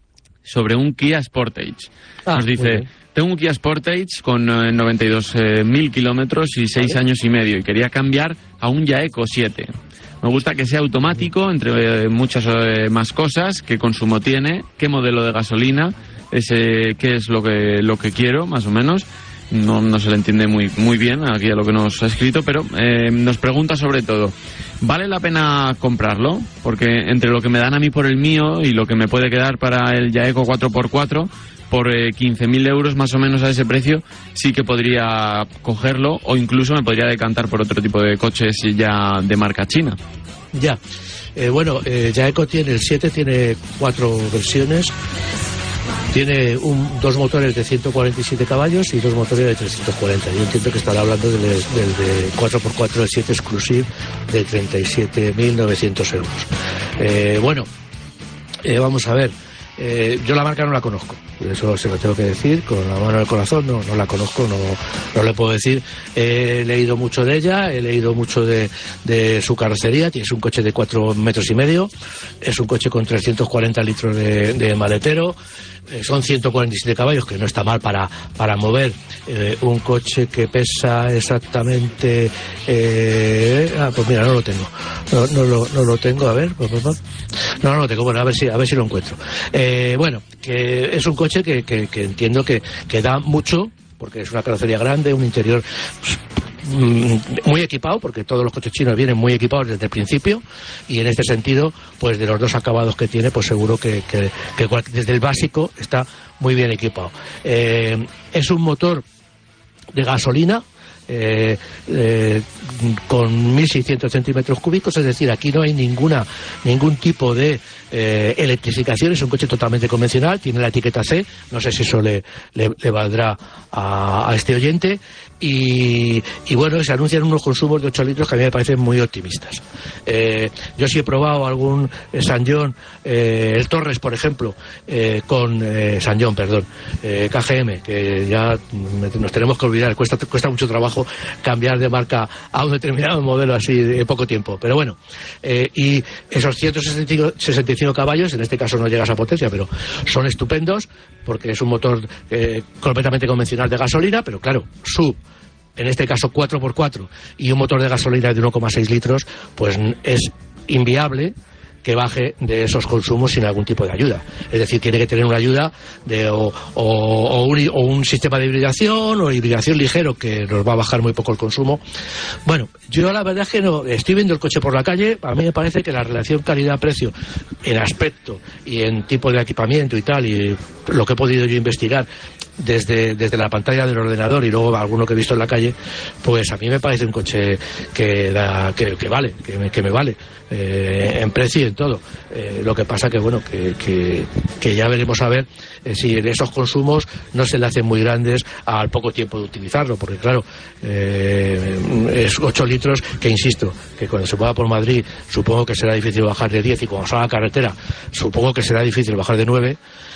D: sobre un Kia Sportage.
E: Ah,
D: nos dice, tengo un Kia Sportage con eh, noventa y dos mil kilómetros y seis
E: vale.
D: años y medio y quería cambiar a un Yaeco siete. Me gusta que sea automático, entre eh, muchas eh, más cosas, qué consumo tiene, qué modelo de gasolina, ese, qué es lo que lo que quiero, más o menos. No, no se le entiende muy muy bien aquí a lo que nos ha escrito, pero eh, nos pregunta sobre todo, ¿vale la pena comprarlo? Porque entre lo que me dan a mí por el mío y lo que me puede quedar para el Yaeco cuatro por cuatro, por eh, quince mil euros más o menos a ese precio, sí que podría cogerlo, o incluso me podría decantar por otro tipo de coches ya de marca china.
E: Ya, eh, bueno, eh, Yaeco tiene, el siete tiene cuatro versiones. Tiene un, dos motores de ciento cuarenta y siete caballos y dos motores de trescientos cuarenta. Yo entiendo que estará hablando del, del de cuatro por cuatro, el siete Exclusive, de treinta y siete mil novecientos euros. Eh, bueno, eh, vamos a ver. Eh, yo la marca no la conozco, eso se lo tengo que decir con la mano en el corazón, no, no la conozco, no, no le puedo decir. He leído mucho de ella, he leído mucho de, de su carrocería. Es un coche de cuatro metros y medio, es un coche con trescientos cuarenta litros de, de maletero, eh, son ciento cuarenta y siete caballos, que no está mal para, para mover eh, un coche que pesa exactamente eh, ah, pues mira, no lo tengo, no, no, lo, no lo tengo, a ver, no, no lo tengo, bueno, a ver si, a ver si lo encuentro. Eh, bueno, que es un coche que, que, que entiendo que, que da mucho, porque es una carrocería grande, un interior pues, muy equipado, porque todos los coches chinos vienen muy equipados desde el principio, y en este sentido, pues de los dos acabados que tiene, pues seguro que, que, que desde el básico está muy bien equipado. Eh, es un motor de gasolina, Eh, eh, con mil seiscientos centímetros cúbicos, es decir, aquí no hay ninguna ningún tipo de eh, electrificación, es un coche totalmente convencional, tiene la etiqueta C, no sé si eso le, le, le valdrá a, a este oyente, y, y bueno, se anuncian unos consumos de ocho litros que a mí me parecen muy optimistas. Eh, yo sí he probado algún eh, San John, eh, el Torres, por ejemplo, eh, con eh, San John, perdón, eh, K G M, que ya nos tenemos que olvidar, cuesta, cuesta mucho trabajo cambiar de marca a un determinado modelo así de poco tiempo, pero bueno, eh, y esos ciento sesenta y cinco caballos, en este caso no llega a esa potencia, pero son estupendos, porque es un motor eh, completamente convencional de gasolina, pero claro, sub, en este caso cuatro por cuatro, y un motor de gasolina de uno coma seis litros, pues es inviable que baje de esos consumos sin algún tipo de ayuda. Es decir, tiene que tener una ayuda de o, o, o, un, o un sistema de hibridación o hibridación ligero que nos va a bajar muy poco el consumo. Bueno, yo la verdad es que no estoy viendo el coche por la calle, a mí me parece que la relación calidad-precio en aspecto y en tipo de equipamiento y tal, y lo que he podido yo investigar desde, desde la pantalla del ordenador y luego alguno que he visto en la calle, pues a mí me parece un coche que da, que, que vale, que me, que me vale eh, en precio y en todo. Eh, lo que pasa que bueno, que, que, que ya veremos a ver eh, si en esos consumos no se le hacen muy grandes al poco tiempo de utilizarlo, porque claro, eh, es ocho litros que, insisto, que cuando se mueva por Madrid supongo que será difícil bajar de diez, y cuando salga a la carretera supongo que será difícil bajar de nueve.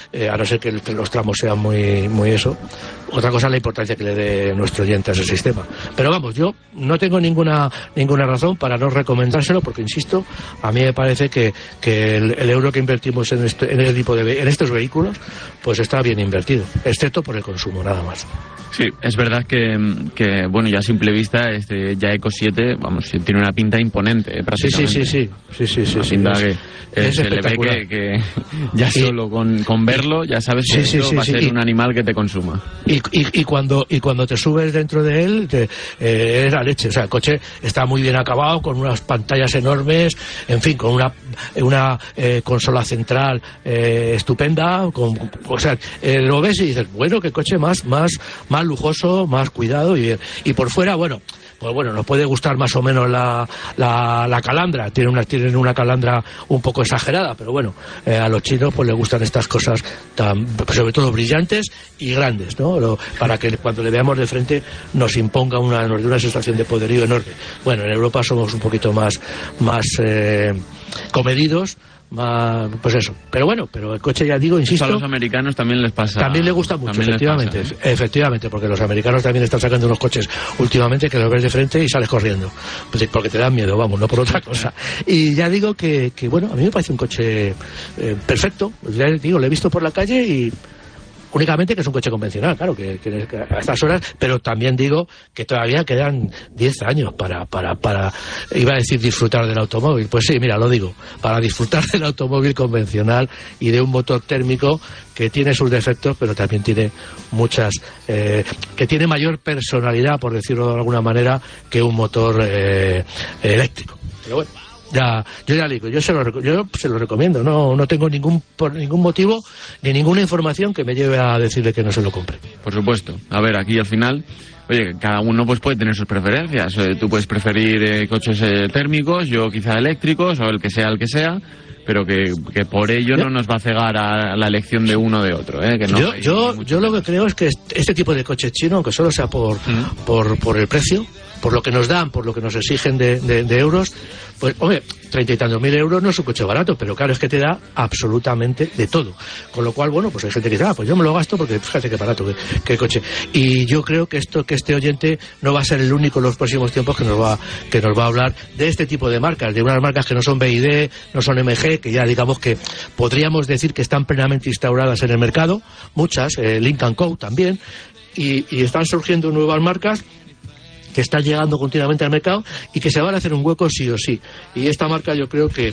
E: eh, a no ser que, el, que los tramos sean muy, muy eso. Otra cosa es la importancia que le dé nuestro oyente a ese sistema. Pero vamos, yo no tengo ninguna ninguna razón para no recomendárselo, porque insisto, a mí me parece que, que el, el euro que invertimos en este, en, este tipo de, en estos vehículos, pues está bien invertido, excepto por el consumo, nada más.
D: Sí, es verdad que, que bueno, ya a simple vista, este ya Eco siete, vamos, tiene una pinta imponente, eh, prácticamente.
E: Sí, sí, sí, sí, sí, sí,
D: una
E: sí,
D: pinta
E: sí,
D: que
E: es,
D: eh,
E: es
D: se le ve que, que ya
E: y,
D: solo con, con verlo ya sabes que
E: sí, sí,
D: esto
E: sí,
D: va a
E: sí,
D: ser
E: y,
D: un animal que te consuma.
E: Y, y, y cuando y cuando te subes dentro de él, te, eh, es la leche. O sea, el coche está muy bien acabado, con unas pantallas enormes, en fin, con una una eh, consola central eh, estupenda, con, o sea, eh, lo ves y dices, bueno, qué coche más más más lujoso, más cuidado, y, y por fuera, bueno, pues bueno, nos puede gustar más o menos la, la, la calandra, tienen una, tienen una calandra un poco exagerada, pero bueno, eh, a los chinos pues les gustan estas cosas tan, sobre todo brillantes y grandes, ¿no? Lo, para que cuando le veamos de frente nos imponga una, nos dé una sensación de poderío enorme. Bueno, en Europa somos un poquito más, más eh, comedidos, más, pues eso, pero bueno, pero el coche, ya digo, insisto,
D: a los americanos también les pasa,
E: también les gusta mucho, efectivamente,
D: pasa, ¿eh?
E: efectivamente, porque los americanos también están sacando unos coches últimamente que los ves de frente y sales corriendo, pues porque te dan miedo, vamos, no por otra cosa. Y ya digo que, que bueno, a mí me parece un coche eh, perfecto, ya digo, lo he visto por la calle y únicamente que es un coche convencional, claro, que, que a estas horas, pero también digo que todavía quedan diez años para, para, para, iba a decir disfrutar del automóvil. Pues sí, mira, lo digo, para disfrutar del automóvil convencional y de un motor térmico que tiene sus defectos, pero también tiene muchas, eh, que tiene mayor personalidad, por decirlo de alguna manera, que un motor eh, eléctrico. Pero bueno. Ya, yo ya digo, yo se lo, yo se lo recomiendo, no, no tengo ningún por ningún motivo ni ninguna información que me lleve a decirle que no se lo compre.
D: Por supuesto. A ver, aquí al final, oye, cada uno pues puede tener sus preferencias. Eh, tú puedes preferir eh, coches eh, térmicos, yo quizá eléctricos, o el que sea el que sea, pero que, que por ello no nos va a cegar a la elección de uno o de otro. ¿eh? Que no
E: yo yo, yo lo que creo es que este tipo de coches chinos, aunque solo sea por, ¿Mm? por, por el precio, por lo que nos dan, por lo que nos exigen de, de, de euros, pues, hombre, treinta y tantos mil euros no es un coche barato, pero claro, es que te da absolutamente de todo. Con lo cual, bueno, pues hay gente que dice, ah, pues yo me lo gasto porque fíjate qué barato, qué, qué coche. Y yo creo que esto, que este oyente no va a ser el único en los próximos tiempos que nos va, que nos va a hablar de este tipo de marcas, de unas marcas que no son B Y D, no son M G, que ya digamos que podríamos decir que están plenamente instauradas en el mercado, muchas, eh, Lincoln Co. también, y, y están surgiendo nuevas marcas que están llegando continuamente al mercado y que se van a hacer un hueco sí o sí. Y esta marca yo creo que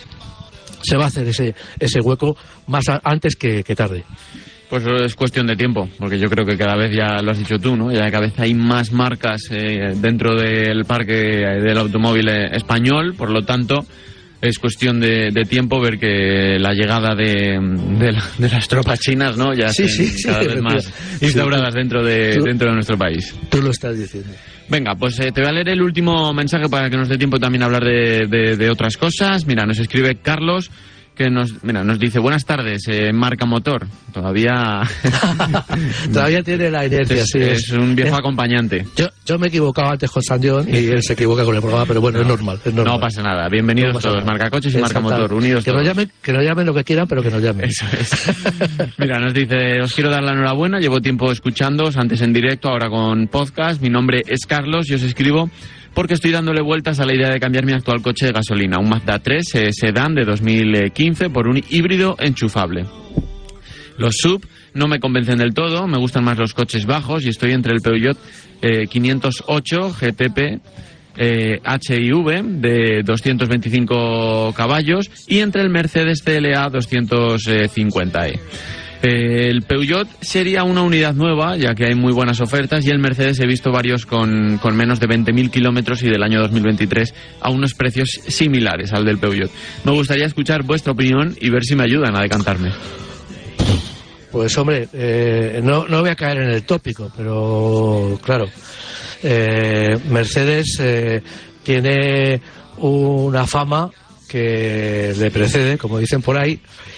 E: se va a hacer ese ese hueco más a, antes que, que tarde.
D: Pues es cuestión de tiempo, porque yo creo que cada vez, ya lo has dicho tú, ¿no? Ya cada vez hay más marcas eh, dentro del parque del automóvil español, por lo tanto es cuestión de, de tiempo ver que la llegada de, de, la, de las tropas chinas, ¿no? Ya
E: sí,
D: estén
E: sí,
D: cada
E: sí,
D: vez más sí, instauradas sí. dentro de tú, dentro de nuestro país.
E: Tú lo estás diciendo.
D: Venga, pues eh, te voy a leer el último mensaje para que nos dé tiempo también a hablar de, de, de otras cosas. Mira, nos escribe Carlos, que nos, mira, nos dice, buenas tardes, eh, marca motor. Todavía
E: todavía tiene la inercia,
D: es,
E: sí.
D: Es un viejo
E: es...
D: acompañante.
E: Yo, yo me he equivocado antes con Sandión y él se equivoca con el programa, pero bueno, no, es normal, es normal.
D: No pasa nada. Bienvenidos no todos, nada. Marca coches y marca motor, unidos
E: que
D: todos.
E: Nos llamen, que nos llamen lo que quieran, pero que nos llamen.
D: Eso es. Mira, nos dice, os quiero dar la enhorabuena, llevo tiempo escuchándoos, antes en directo, ahora con podcast. Mi nombre es Carlos y os escribo porque estoy dándole vueltas a la idea de cambiar mi actual coche de gasolina, un Mazda tres eh, sedán de dos mil quince por un híbrido enchufable. Los sub no me convencen del todo, me gustan más los coches bajos y estoy entre el Peugeot eh, quinientos ocho G T P eh, H I V de doscientos veinticinco caballos y entre el Mercedes C L A doscientos cincuenta E. El Peugeot sería una unidad nueva, ya que hay muy buenas ofertas, y el Mercedes he visto varios con, con menos de veinte mil kilómetros y del año dos mil veintitrés a unos precios similares al del Peugeot. Me gustaría escuchar vuestra opinión y ver si me ayudan a decantarme.
E: Pues hombre, eh, no, no voy a caer en el tópico, pero claro, eh, Mercedes eh, tiene una fama que le precede, como dicen por ahí,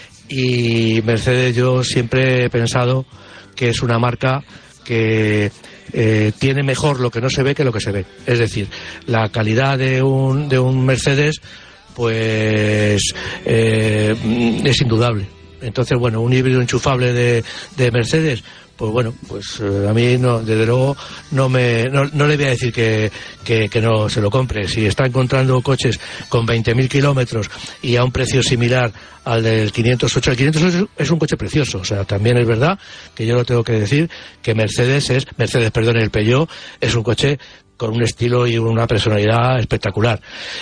E: y Mercedes yo siempre he pensado que es una marca que eh, tiene mejor lo que no se ve que lo que se ve. Es decir, la calidad de un, de un Mercedes pues eh, es indudable. Entonces, bueno, un híbrido enchufable de, de Mercedes, pues bueno, pues eh, a mí no, desde luego no me no, no le voy a decir que, que, que no se lo compre. Si está encontrando coches con veinte mil kilómetros y a un precio similar al del quinientos ocho, el quinientos ocho es un coche precioso. O sea, también es verdad que yo lo tengo que decir, que Mercedes es, Mercedes, perdón, el Peugeot es un coche con un estilo y una personalidad espectacular.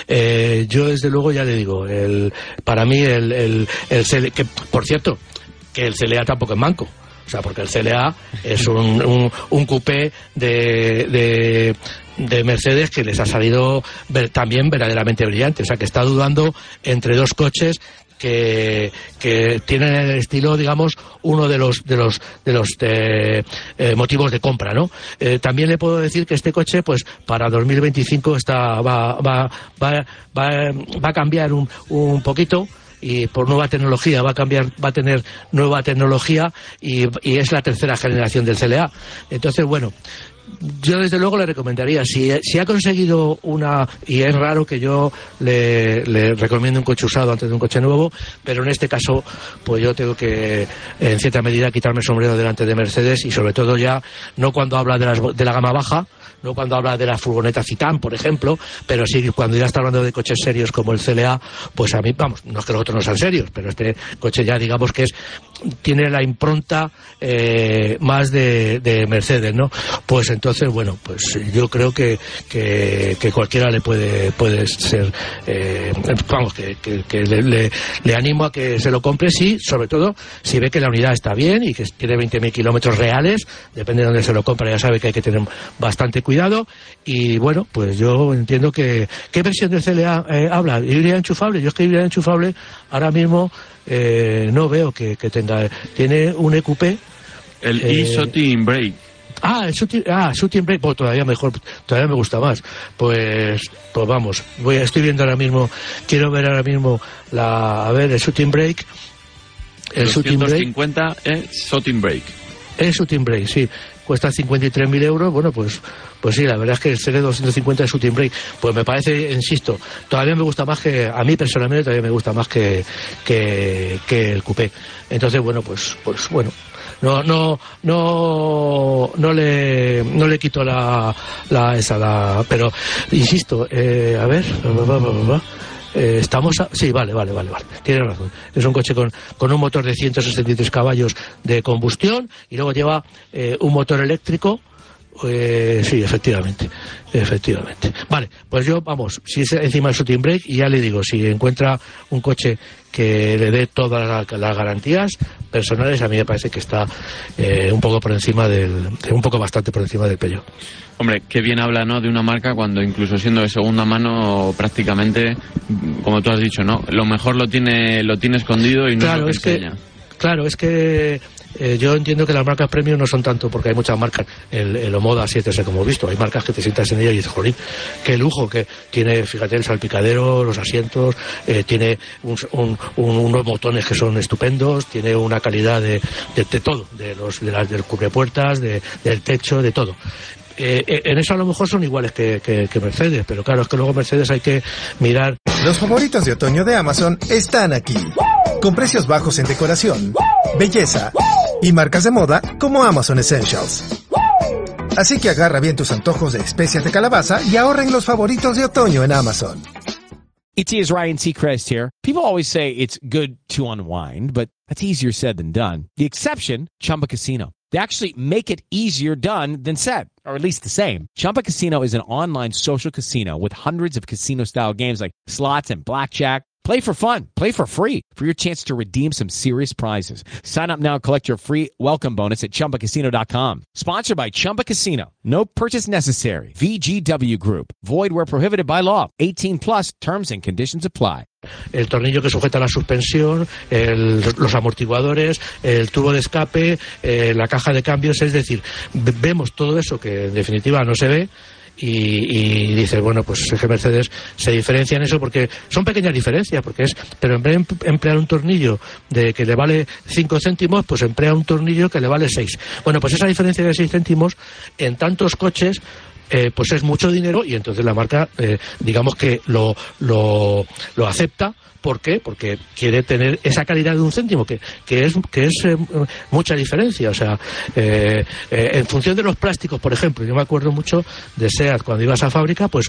E: Eh, yo desde luego ya le digo, el, para mí el, el, el C L A, que por cierto, que el C L A tampoco es manco. O sea, porque el C L A es un, un, un coupé de, de, de Mercedes que les ha salido ver, también verdaderamente brillante. O sea, que está dudando entre dos coches que, que tienen el estilo, digamos, uno de los de los de los de, eh, motivos de compra, ¿no? Eh, también le puedo decir que este coche, pues, para dos mil veinticinco está va va va va, va a cambiar un, un poquito. Y por nueva tecnología va a cambiar, va a tener nueva tecnología y, y es la tercera generación del C L A. Entonces, bueno, yo desde luego le recomendaría, si, si ha conseguido una, y es raro que yo le, le recomiende un coche usado antes de un coche nuevo, pero en este caso, pues yo tengo que, en cierta medida, quitarme el sombrero delante de Mercedes, y sobre todo ya, no cuando habla de, las, de la gama baja, no cuando habla de la furgoneta Citan, por ejemplo, pero sí cuando ya está hablando de coches serios como el C L A, pues a mí, vamos, no es que los otros no sean serios, pero este coche ya digamos que es tiene la impronta eh, más de, de Mercedes, ¿no? Pues entonces, bueno, pues yo creo que, que, que cualquiera le puede puede ser, eh, vamos, que, que, que le, le, le animo a que se lo compre, sí, sobre todo si ve que la unidad está bien y que tiene veinte mil kilómetros reales, depende de dónde se lo compra, ya sabe que hay que tener bastante cuidado. Cuidado, y bueno, pues yo entiendo que... ¿Qué versión del C L A eh, habla? ¿Híbrida enchufable? Yo es que híbrida enchufable ahora mismo eh, no veo que, que tenga... Tiene un E Q P...
D: El
E: eh,
D: e-Shooting Brake.
E: Ah, el shooting, ah, shooting brake, pues todavía mejor, todavía me gusta más. Pues, pues vamos, voy, estoy viendo ahora mismo, quiero ver ahora mismo la... A ver, el shooting brake... El shooting brake...
D: doscientos cincuenta es shooting brake.
E: El shooting brake, sí. Cuesta cincuenta y tres mil euros, bueno, pues pues sí, la verdad es que el C L doscientos cincuenta de Shooting Brake, pues me parece, insisto, todavía me gusta más que, a mí personalmente todavía me gusta más que, que, que el Coupé. Entonces, bueno, pues pues bueno, no no no no le no le quito la la esa la, pero insisto, eh, a ver, va, va, va, va. Eh, estamos a... sí, vale, vale, vale, vale, tiene razón, es un coche con, con un motor de ciento sesenta y tres caballos de combustión y luego lleva eh, un motor eléctrico. Eh, sí, efectivamente, efectivamente. Vale, pues yo, vamos, si es encima del Shooting Brake, y ya le digo, si encuentra un coche que le dé todas las, las garantías personales, a mí me parece que está eh, un poco por encima del, un poco bastante por encima del Peugeot.
D: Hombre, qué bien habla, ¿no?, de una marca cuando incluso siendo de segunda mano prácticamente, como tú has dicho, ¿no?, lo mejor lo tiene lo tiene escondido y no
E: claro,
D: es lo que
E: es
D: enseña.
E: Que, claro, es que eh, yo entiendo que las marcas premium no son tanto, porque hay muchas marcas, el, el Omoda siete S como he visto, hay marcas que te sientas en ella y dices, jolín, qué lujo, que tiene, fíjate, el salpicadero, los asientos, eh, tiene un, un, un, unos botones que son estupendos, tiene una calidad de, de, de todo, de los de las del cubrepuertas, de, del techo, de todo. Eh, en eso a lo mejor son iguales que, que, que Mercedes, pero claro, es que luego Mercedes hay que mirar.
B: Los favoritos de otoño de Amazon están aquí, con precios bajos en decoración, belleza y marcas de moda como Amazon Essentials. Así que agarra bien tus antojos de especias de calabaza y ahorra en los favoritos de otoño en Amazon.
F: E T is Ryan Seacrest here. People always say it's good to unwind, but that's easier said than done. The exception, Chumba Casino. They actually make it easier done than said, or at least the same. Chumba Casino is an online social casino with hundreds of casino-style games like slots and blackjack. Play for fun. Play for free for your chance to redeem some serious prizes. Sign up now and collect your free welcome bonus at Chumba Casino dot com. Sponsored by Chumba Casino. No purchase necessary. V G W Group. Void where prohibited by law. eighteen plus terms and conditions apply.
E: El tornillo que sujeta la suspensión, el, los amortiguadores, el tubo de escape, eh, la caja de cambios, es decir, vemos todo eso que en definitiva no se ve. Y, y dices, bueno, pues es que Mercedes se diferencia en eso porque son pequeñas diferencias, porque es, pero en vez de emplear un tornillo de que le vale cinco céntimos, pues emplea un tornillo que le vale seis. Bueno, pues esa diferencia de seis céntimos en tantos coches eh, pues es mucho dinero y entonces la marca, eh, digamos que lo, lo, lo acepta. ¿Por qué? Porque quiere tener esa calidad de un céntimo, que, que es, que es eh, mucha diferencia. O sea, eh, eh, en función de los plásticos, por ejemplo, yo me acuerdo mucho de SEAT, cuando ibas a fábrica, pues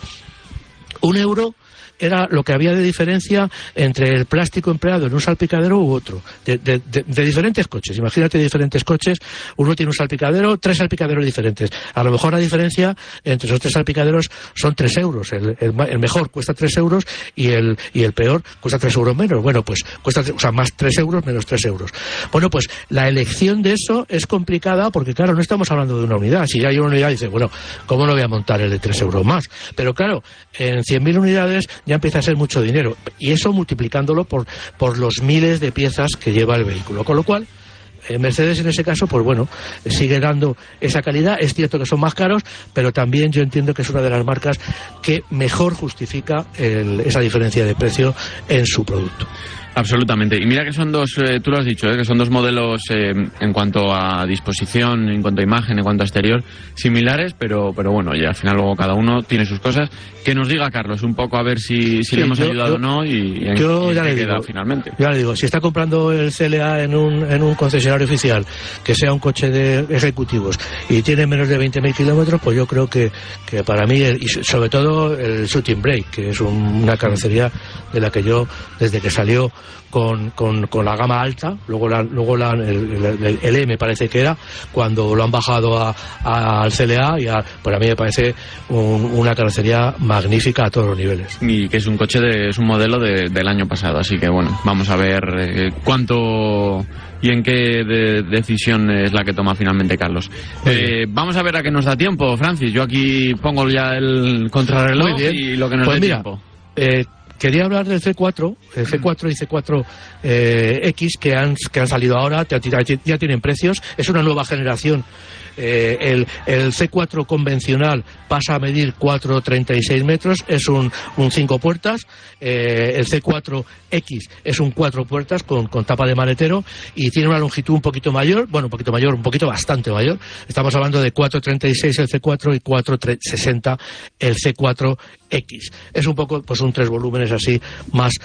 E: un euro era lo que había de diferencia entre el plástico empleado en un salpicadero u otro, de, de, de, de diferentes coches. Imagínate diferentes coches, uno tiene un salpicadero, tres salpicaderos diferentes. A lo mejor la diferencia entre esos tres salpicaderos son tres euros. El, el, el mejor cuesta tres euros y el, y el peor cuesta tres euros menos. Bueno, pues cuesta, o sea, más tres euros menos tres euros. Bueno, pues la elección de eso es complicada porque, claro, no estamos hablando de una unidad. Si ya hay una unidad, dice, bueno, ¿cómo no voy a montar el de tres euros más? Pero claro, en cien mil unidades ya empieza a ser mucho dinero, y eso multiplicándolo por, por los miles de piezas que lleva el vehículo, con lo cual eh, Mercedes en ese caso, pues bueno, sigue dando esa calidad. Es cierto que son más caros, pero también yo entiendo que es una de las marcas que mejor justifica el, esa diferencia de precio en su producto.
D: Absolutamente. Y mira que son dos, eh, tú lo has dicho, eh, que son dos modelos eh, en cuanto a disposición, en cuanto a imagen, en cuanto a exterior, similares, pero pero bueno, y al final luego cada uno tiene sus cosas. Que nos diga Carlos un poco a ver si, si sí, le hemos yo, ayudado yo, o no y, y en,
E: yo
D: y
E: ya
D: en
E: le
D: qué queda
E: digo,
D: finalmente.
E: Ya le digo, si está comprando el C L A en un, en un concesionario oficial, que sea un coche de ejecutivos y tiene menos de veinte mil kilómetros, pues yo creo que, que para mí, el, y sobre todo el Shooting Brake, que es un, una carrocería de la que yo, desde que salió Con, con, con la gama alta, luego la, luego la, el, el, el M parece que era, cuando lo han bajado a, a, al C L A, y a, pues a mí me parece un, una carrocería magnífica a todos los niveles.
D: Y que es un coche, de, es un modelo de, del año pasado, así que bueno, vamos a ver eh, cuánto y en qué de, decisión es la que toma finalmente Carlos. Eh, vamos a ver a qué nos da tiempo, Francis. Yo aquí pongo ya el contrarreloj y lo que nos
E: pues
D: dé
E: mira,
D: tiempo.
E: Eh, Quería hablar del C cuatro, el C cuatro y C cuatro eh, X que han, que han salido ahora, ya, ya tienen precios, es una nueva generación. Eh, el, el C cuatro convencional pasa a medir cuatro coma treinta y seis metros, es un, un cinco puertas. Eh, el C cuatro X es un cuatro puertas con, con tapa de maletero y tiene una longitud un poquito mayor, bueno, un poquito mayor, un poquito bastante mayor. Estamos hablando de cuatro coma treinta y seis el C cuatro y cuatro coma sesenta el C cuatro X. Es un poco, pues un tres volúmenes así, más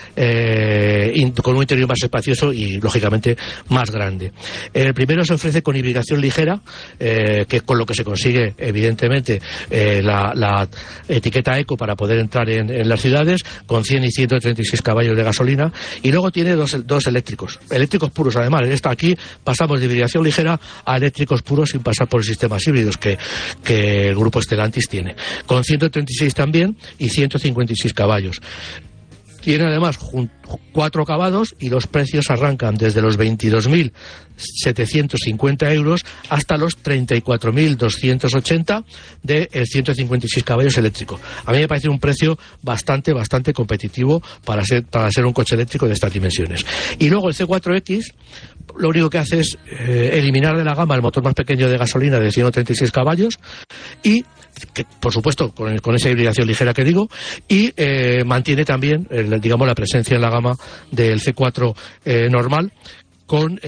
E: eh, in, con un interior más espacioso y lógicamente más grande. El primero se ofrece con hibridación ligera, eh, que es con lo que se consigue evidentemente eh, la, la etiqueta eco para poder entrar en, en las ciudades, con cien y ciento treinta y seis caballos de gasolina, y luego tiene dos, dos eléctricos, eléctricos puros además. Esta aquí pasamos de hibridación ligera a eléctricos puros sin pasar por sistemas híbridos que, que el grupo Stellantis tiene, con ciento treinta y seis también y ciento cincuenta y seis caballos. Tiene además cuatro acabados y los precios arrancan desde los veintidós mil setecientos cincuenta euros hasta los treinta y cuatro mil doscientos ochenta del ciento cincuenta y seis caballos eléctrico. A mí me parece un precio bastante, bastante competitivo para ser, para ser un coche eléctrico de estas dimensiones. Y luego el C cuatro X lo único que hace es eh, eliminar de la gama el motor más pequeño de gasolina de ciento treinta y seis caballos y que, por supuesto, con, con esa hibridación ligera que digo, y eh, mantiene también, el, digamos, la presencia en la gama del C cuatro eh, normal, con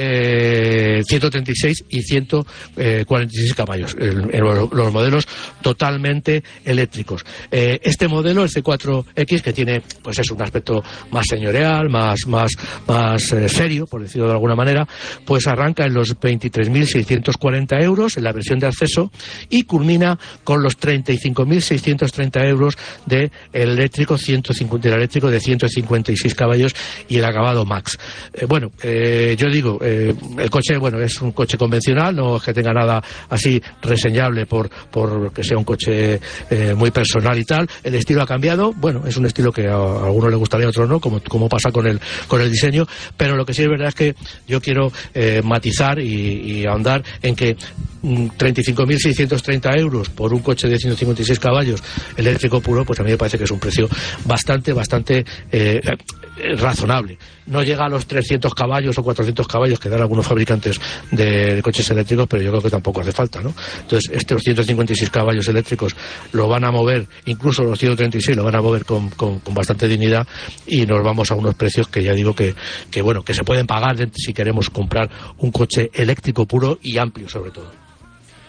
E: eh, ciento treinta y seis y ciento cuarenta y seis caballos, el, el, los modelos totalmente eléctricos. Eh, este modelo, el C cuatro X, que tiene, pues es un aspecto más señorial, más más más eh, serio, por decirlo de alguna manera, pues arranca en los veintitrés mil seiscientos cuarenta euros en la versión de acceso y culmina con los treinta y cinco mil seiscientos treinta euros del eléctrico, ciento cincuenta, del eléctrico de ciento cincuenta y seis caballos y el acabado Max. Eh, bueno, eh, yo digo, eh, el coche, bueno, es un coche convencional, no es que tenga nada así reseñable por, por que sea un coche eh, muy personal y tal. El estilo ha cambiado, bueno, es un estilo que a, a algunos le gustaría, a otros no, como, como pasa con el, con el diseño, pero lo que sí es verdad es que yo quiero eh, matizar y, y ahondar en que treinta y cinco mil seiscientos treinta euros por un coche de ciento cincuenta y seis caballos eléctrico puro, pues a mí me parece que es un precio bastante, bastante eh, razonable. No llega a los trescientos caballos o cuatrocientos caballos que dan algunos fabricantes de, de coches eléctricos, pero yo creo que tampoco hace falta, ¿no? Entonces, estos ciento cincuenta y seis caballos eléctricos lo van a mover, incluso los ciento treinta y seis lo van a mover con, con, con bastante dignidad, y nos vamos a unos precios que ya digo que, que bueno, que se pueden pagar si queremos comprar un coche eléctrico puro y amplio sobre todo.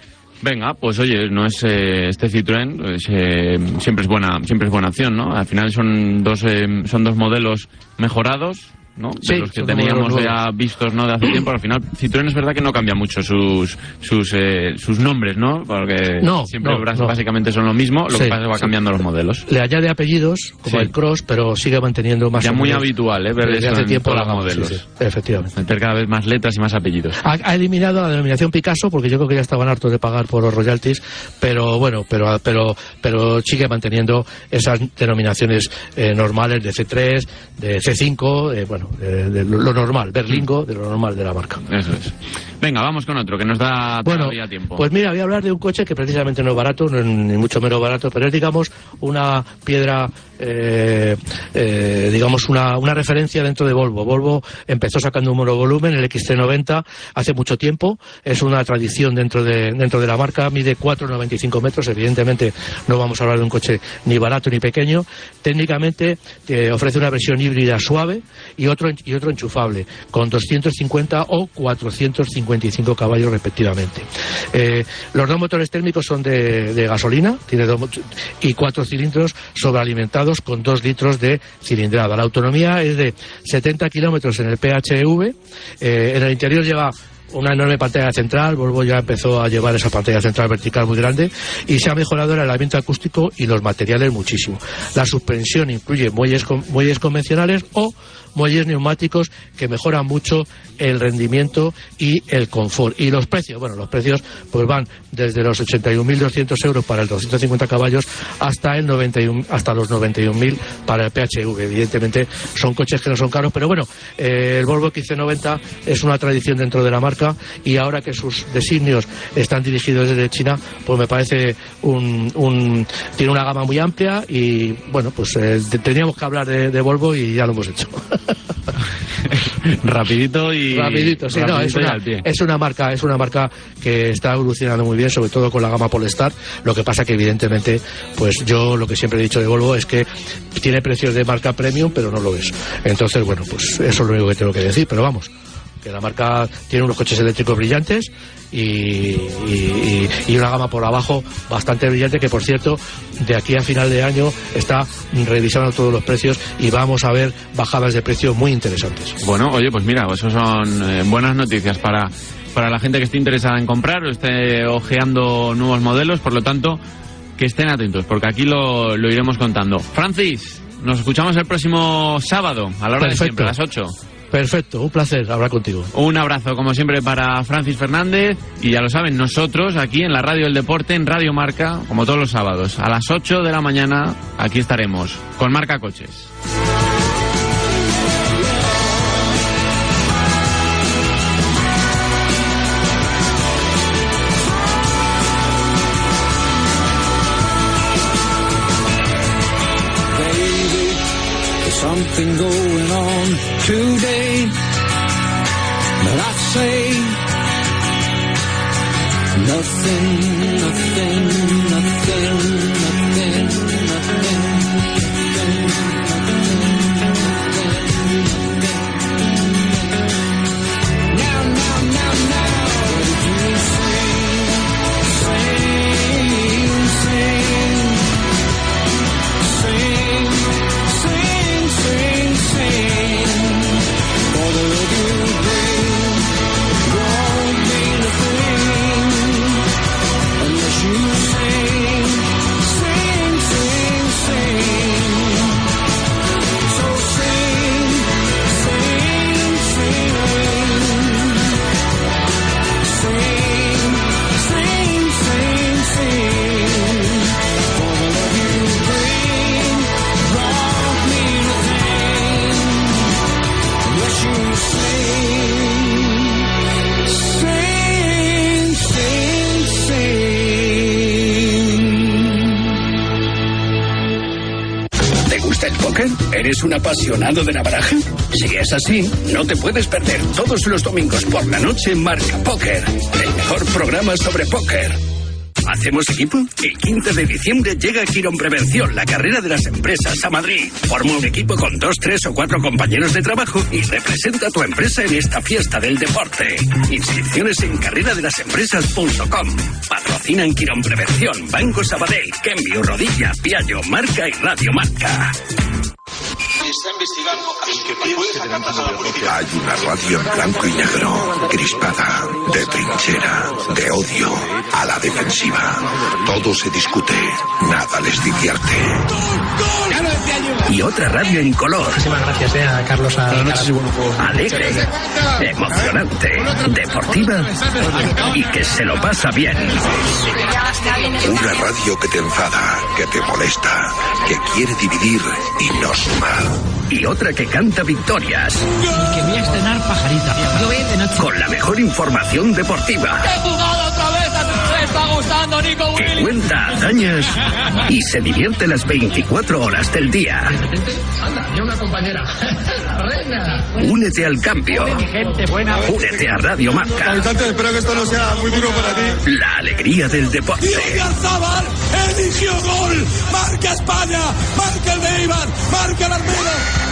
D: Venga, pues oye, no es eh, este Citroën, pues, eh, siempre es buena, siempre es buena opción, ¿no? Al final son dos, eh, son dos modelos mejorados, ¿no? De
E: sí,
D: los que teníamos ya vistos, ¿no? De hace tiempo. Al final, Citroën es verdad que no cambia mucho sus sus eh, sus nombres, ¿no? Porque
E: no,
D: siempre
E: no, no.
D: básicamente son lo mismo, lo
E: sí,
D: que pasa es que va
E: sí.
D: cambiando los modelos.
E: Le añade apellidos, como
D: sí.
E: el Cross, pero sigue manteniendo más
D: ya
E: o
D: muy
E: menos,
D: habitual, ¿eh? Ver
E: desde
D: eso
E: hace
D: en
E: tiempo
D: todos
E: la
D: los
E: gama,
D: modelos.
E: sí, sí, efectivamente.
D: Meter cada vez más letras y más apellidos.
E: Ha, ha eliminado la denominación Picasso porque yo creo que ya estaban hartos de pagar por los royalties, pero bueno, pero pero pero sigue manteniendo esas denominaciones eh, normales de C tres, de C cinco, eh, bueno, de, de lo normal, Berlingo, de lo normal de la marca.
D: Eso es. Venga, vamos con otro, que nos da
E: bueno,
D: todavía tiempo.
E: Pues mira, voy a hablar de un coche que precisamente no es barato, no es ni mucho menos barato, pero es, digamos, una piedra, eh, eh, digamos, una, una referencia dentro de Volvo. Volvo empezó sacando un monovolumen, el X C noventa, hace mucho tiempo, es una tradición dentro de, dentro de la marca, mide cuatro coma noventa y cinco metros, evidentemente no vamos a hablar de un coche ni barato ni pequeño, técnicamente eh, ofrece una versión híbrida suave y otro, y otro enchufable, con doscientos cincuenta o cuatrocientos cincuenta y cinco caballos respectivamente. Eh, los dos motores térmicos son de, de gasolina, tiene dos y cuatro cilindros sobrealimentados con dos litros de cilindrada. La autonomía es de setenta kilómetros en el P H V, eh, en el interior lleva una enorme pantalla central. Volvo ya empezó a llevar esa pantalla central vertical muy grande y se ha mejorado el aislamiento acústico y los materiales muchísimo. La suspensión incluye muelles, muelles convencionales o muelles neumáticos que mejoran mucho el rendimiento y el confort. Y los precios, bueno, los precios pues van desde los ochenta y un mil doscientos euros para el doscientos cincuenta caballos hasta el noventa y uno, hasta los noventa y un mil para el P H V. Evidentemente son coches que no son caros, pero bueno, eh, el Volvo X C noventa es una tradición dentro de la marca y ahora que sus designios están dirigidos desde China, pues me parece un, un tiene una gama muy amplia y bueno, pues eh, teníamos que hablar de, de Volvo y ya lo hemos hecho.
D: Rapidito y
E: rapidito, sí,
D: rapidito
E: no, es una, es una marca, es una marca que está evolucionando muy bien, sobre todo con la gama Polestar. Lo que pasa que evidentemente, pues yo lo que siempre he dicho de Volvo es que tiene precios de marca premium, pero no lo es. Entonces, bueno, pues eso es lo único que tengo que decir, pero vamos, que la marca tiene unos coches eléctricos brillantes y, y, y una gama por abajo bastante brillante, que por cierto de aquí a final de año está revisando todos los precios y vamos a ver bajadas de precio muy interesantes.
D: Bueno, oye, pues mira, eso son eh, buenas noticias para, para la gente que esté interesada en comprar o esté ojeando nuevos modelos, por lo tanto que estén atentos porque aquí lo, lo iremos contando. Francis, nos escuchamos el próximo sábado a la hora
E: Perfecto.
D: de siempre, a las ocho.
E: Perfecto, un placer hablar contigo.
D: Un abrazo, como siempre, para Francis Fernández. Y ya lo saben, nosotros aquí en la Radio del Deporte, en Radio Marca, como todos los sábados, a las ocho de la mañana, aquí estaremos, con Marca Coches.
G: Something going on today, but I say nothing, nothing, nothing, nothing, nothing, nothing. Now, now, now, now, what did you sing, sing, sing, sing, sing, sing, sing, for the love you bring won't mean a thing unless you sing, sing, sing, sing. So sing, sing, sing, sing, sing, sing, sing, for the love you bring won't mean a thing unless you sing, sing, sing, sing.
H: ¿Te gusta el póker? ¿Eres un apasionado de la baraja? Si es así, no te puedes perder todos los domingos por la noche Marca Póker, el mejor programa sobre póker. ¿Hacemos equipo? El quince de diciembre llega Quirón Prevención, la carrera de las empresas, a Madrid. Forma un equipo con dos, tres o cuatro compañeros de trabajo y representa a tu empresa en esta fiesta del deporte. Inscripciones en carrera de las empresas punto com. Patrocinan Quirón Prevención, Banco Sabadell, Cambio, Rodilla, Piaggio, Marca y Radio Marca.
I: Está investigando a los que puede sacarlas a la política.
C: Hay una radio en blanco y negro, crispada, de trinchera, de odio, a la defensiva. Todo se discute, nada les divierte.
H: Y otra radio en color.
J: Muchísimas gracias eh, a Carlos. A
H: Alegre, emocionante, deportiva y que se lo pasa bien.
C: Una radio que te enfada, que te molesta, que quiere dividir y no sumar.
H: Y otra que canta victorias.
J: Que voy a estrenar Pajarita. Yo voy de noche.
H: Con la mejor información deportiva.
G: ¡He jugado otra vez! ¡Me está gustando, Nico
H: Que
G: Willy!
H: cuenta hazañas y se divierte las veinticuatro horas del día.
J: Anda, y una compañera. La reina.
H: Únete al cambio.
J: Gente buena.
H: Únete a Radio Marca.
I: Espero que esto no sea muy duro para ti.
H: La alegría del deporte.
I: Zabal eligió gol. Marca España. Marca el de Eibar. Marca el Armero.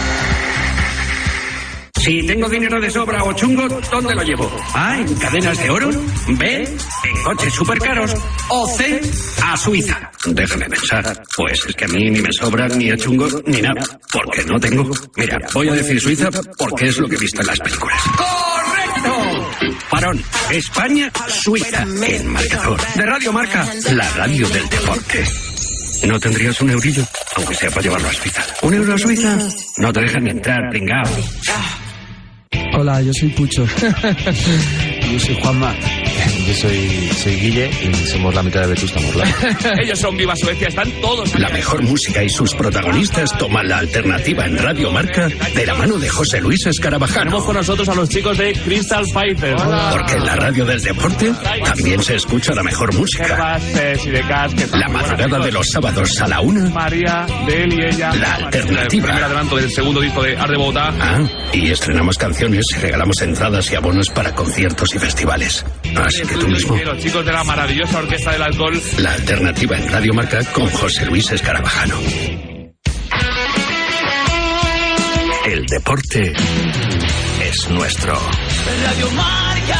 H: Si tengo dinero de sobra o chungo, ¿dónde lo llevo? A, en cadenas de oro. B, en coches supercaros. O C, a Suiza. Déjame pensar. Pues es que a mí ni me sobra ni a chungo ni nada. Porque no tengo. Mira, voy a decir Suiza porque es lo que he visto en las películas. ¡Correcto! Parón. España, Suiza. En marcador. De Radio Marca. La radio del deporte. ¿No tendrías un eurillo? Aunque sea para llevarlo a Suiza. ¿Un euro a Suiza? No te dejan ni entrar, pringao.
K: Hola, yo soy Pucho. Yo soy Juanma. Yo soy, soy Guille y somos la mitad de Vetusta Morla.
D: Ellos son Viva Suecia, están todos.
H: La mejor música y sus protagonistas toman la alternativa en Radio Marca de la mano de José Luis Escarabajano.
D: Tenemos con nosotros a los chicos de Crystal Fighters.
H: Porque en la radio del deporte también se escucha la mejor música. La madrugada de los sábados a la una.
D: María, de él y ella.
H: La alternativa.
D: El primer adelanto del segundo disco de Art de Bogotá.
H: Ah, y estrenamos canciones y regalamos entradas y abonos para conciertos y festivales. Así que tú mismo.
D: Los chicos de la maravillosa Orquesta del Alcohol.
H: La alternativa en Radio Marca con José Luis Escarabajano. El deporte es nuestro.
G: Radio Marca.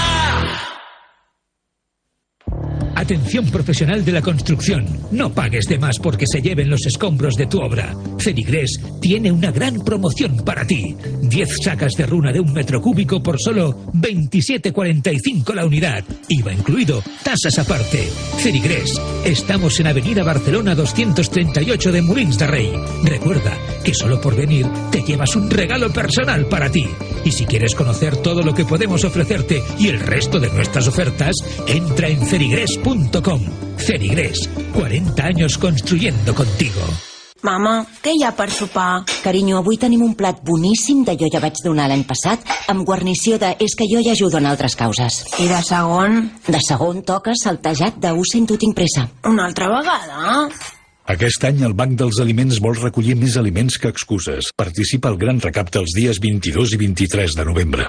L: Atención profesional de la construcción. No pagues de más porque se lleven los escombros de tu obra. Feligres tiene una gran promoción para ti. diez sacas de runa de un metro cúbico por solo veintisiete cuarenta y cinco la unidad. I V A incluido, tasas aparte. Feligres, estamos en Avenida Barcelona doscientos treinta y ocho de Molins de Rey. Recuerda que solo por venir te llevas un regalo personal para ti. Y si quieres conocer todo lo que podemos ofrecerte y el resto de nuestras ofertas, entra en ferigres punto com. Ferigres, cuarenta años construyendo contigo.
M: Mama, què hi ha per sopar? Carinyo, avui tenim un plat boníssim de jo ja vaig donar l'any passat, amb guarnició de és que jo ja ajudo en altres causes.
N: I de segon?
M: De segon toca saltejat de ho sento tinc pressa.
N: Una altra vegada?
O: Aquest any el Banc dels Aliments vol recollir més aliments que excuses. Participa al gran recapte els dies vint-i-dos i vint-i-tres de novembre.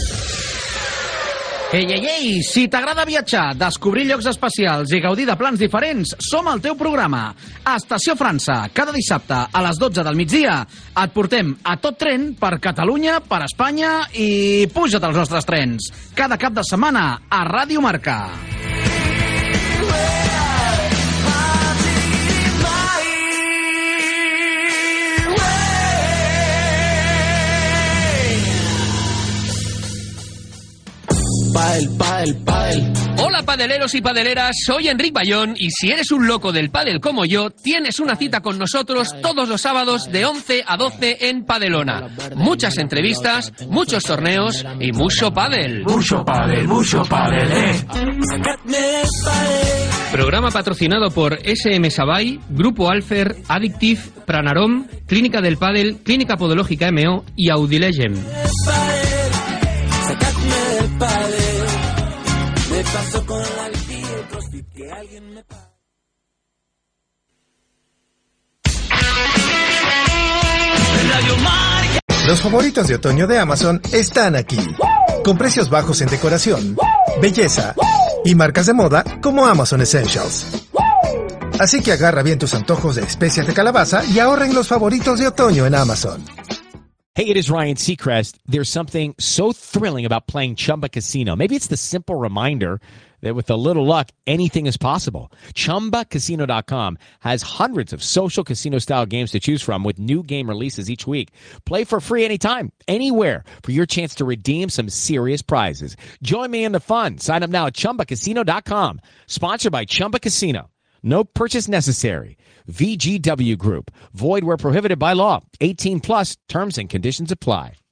P: Ei, ei, ei! Si t'agrada viatjar, descobrir llocs especials i gaudir de plans diferents, som el teu programa. A Estació França, cada dissabte a les dotze del migdia, et portem a tot tren per Catalunya, per Espanya i puja't als nostres trens. Cada cap de setmana a Ràdio Marca.
Q: Padel, padel, padel.
R: Hola padeleros y padeleras, soy Enric Bayón y si eres un loco del pádel como yo, tienes una cita con nosotros todos los sábados de once a doce en Padelona. Muchas entrevistas, muchos torneos y mucho pádel.
Q: Mucho padel, mucho padel, eh.
R: Programa patrocinado por S M Sabay, Grupo Alfer, Addictive, Pranarom, Clínica del Pádel, Clínica Podológica M O y Audilegem. Me paso con la que alguien me pague.
B: Los favoritos de otoño de Amazon están aquí. Con precios bajos en decoración, belleza y marcas de moda como Amazon Essentials. Así que agarra bien tus antojos de especias de calabaza y ahorra en los favoritos de otoño en Amazon.
F: Hey, it is Ryan Seacrest. There's something so thrilling about playing Chumba Casino. Maybe it's the simple reminder that with a little luck, anything is possible. Chumba Casino dot com has hundreds of social casino-style games to choose from with new game releases each week. Play for free anytime, anywhere for your chance to redeem some serious prizes. Join me in the fun. Sign up now at Chumba Casino dot com. Sponsored by Chumba Casino. No purchase necessary. V G W Group. Void where prohibited by law. eighteen plus terms and conditions apply.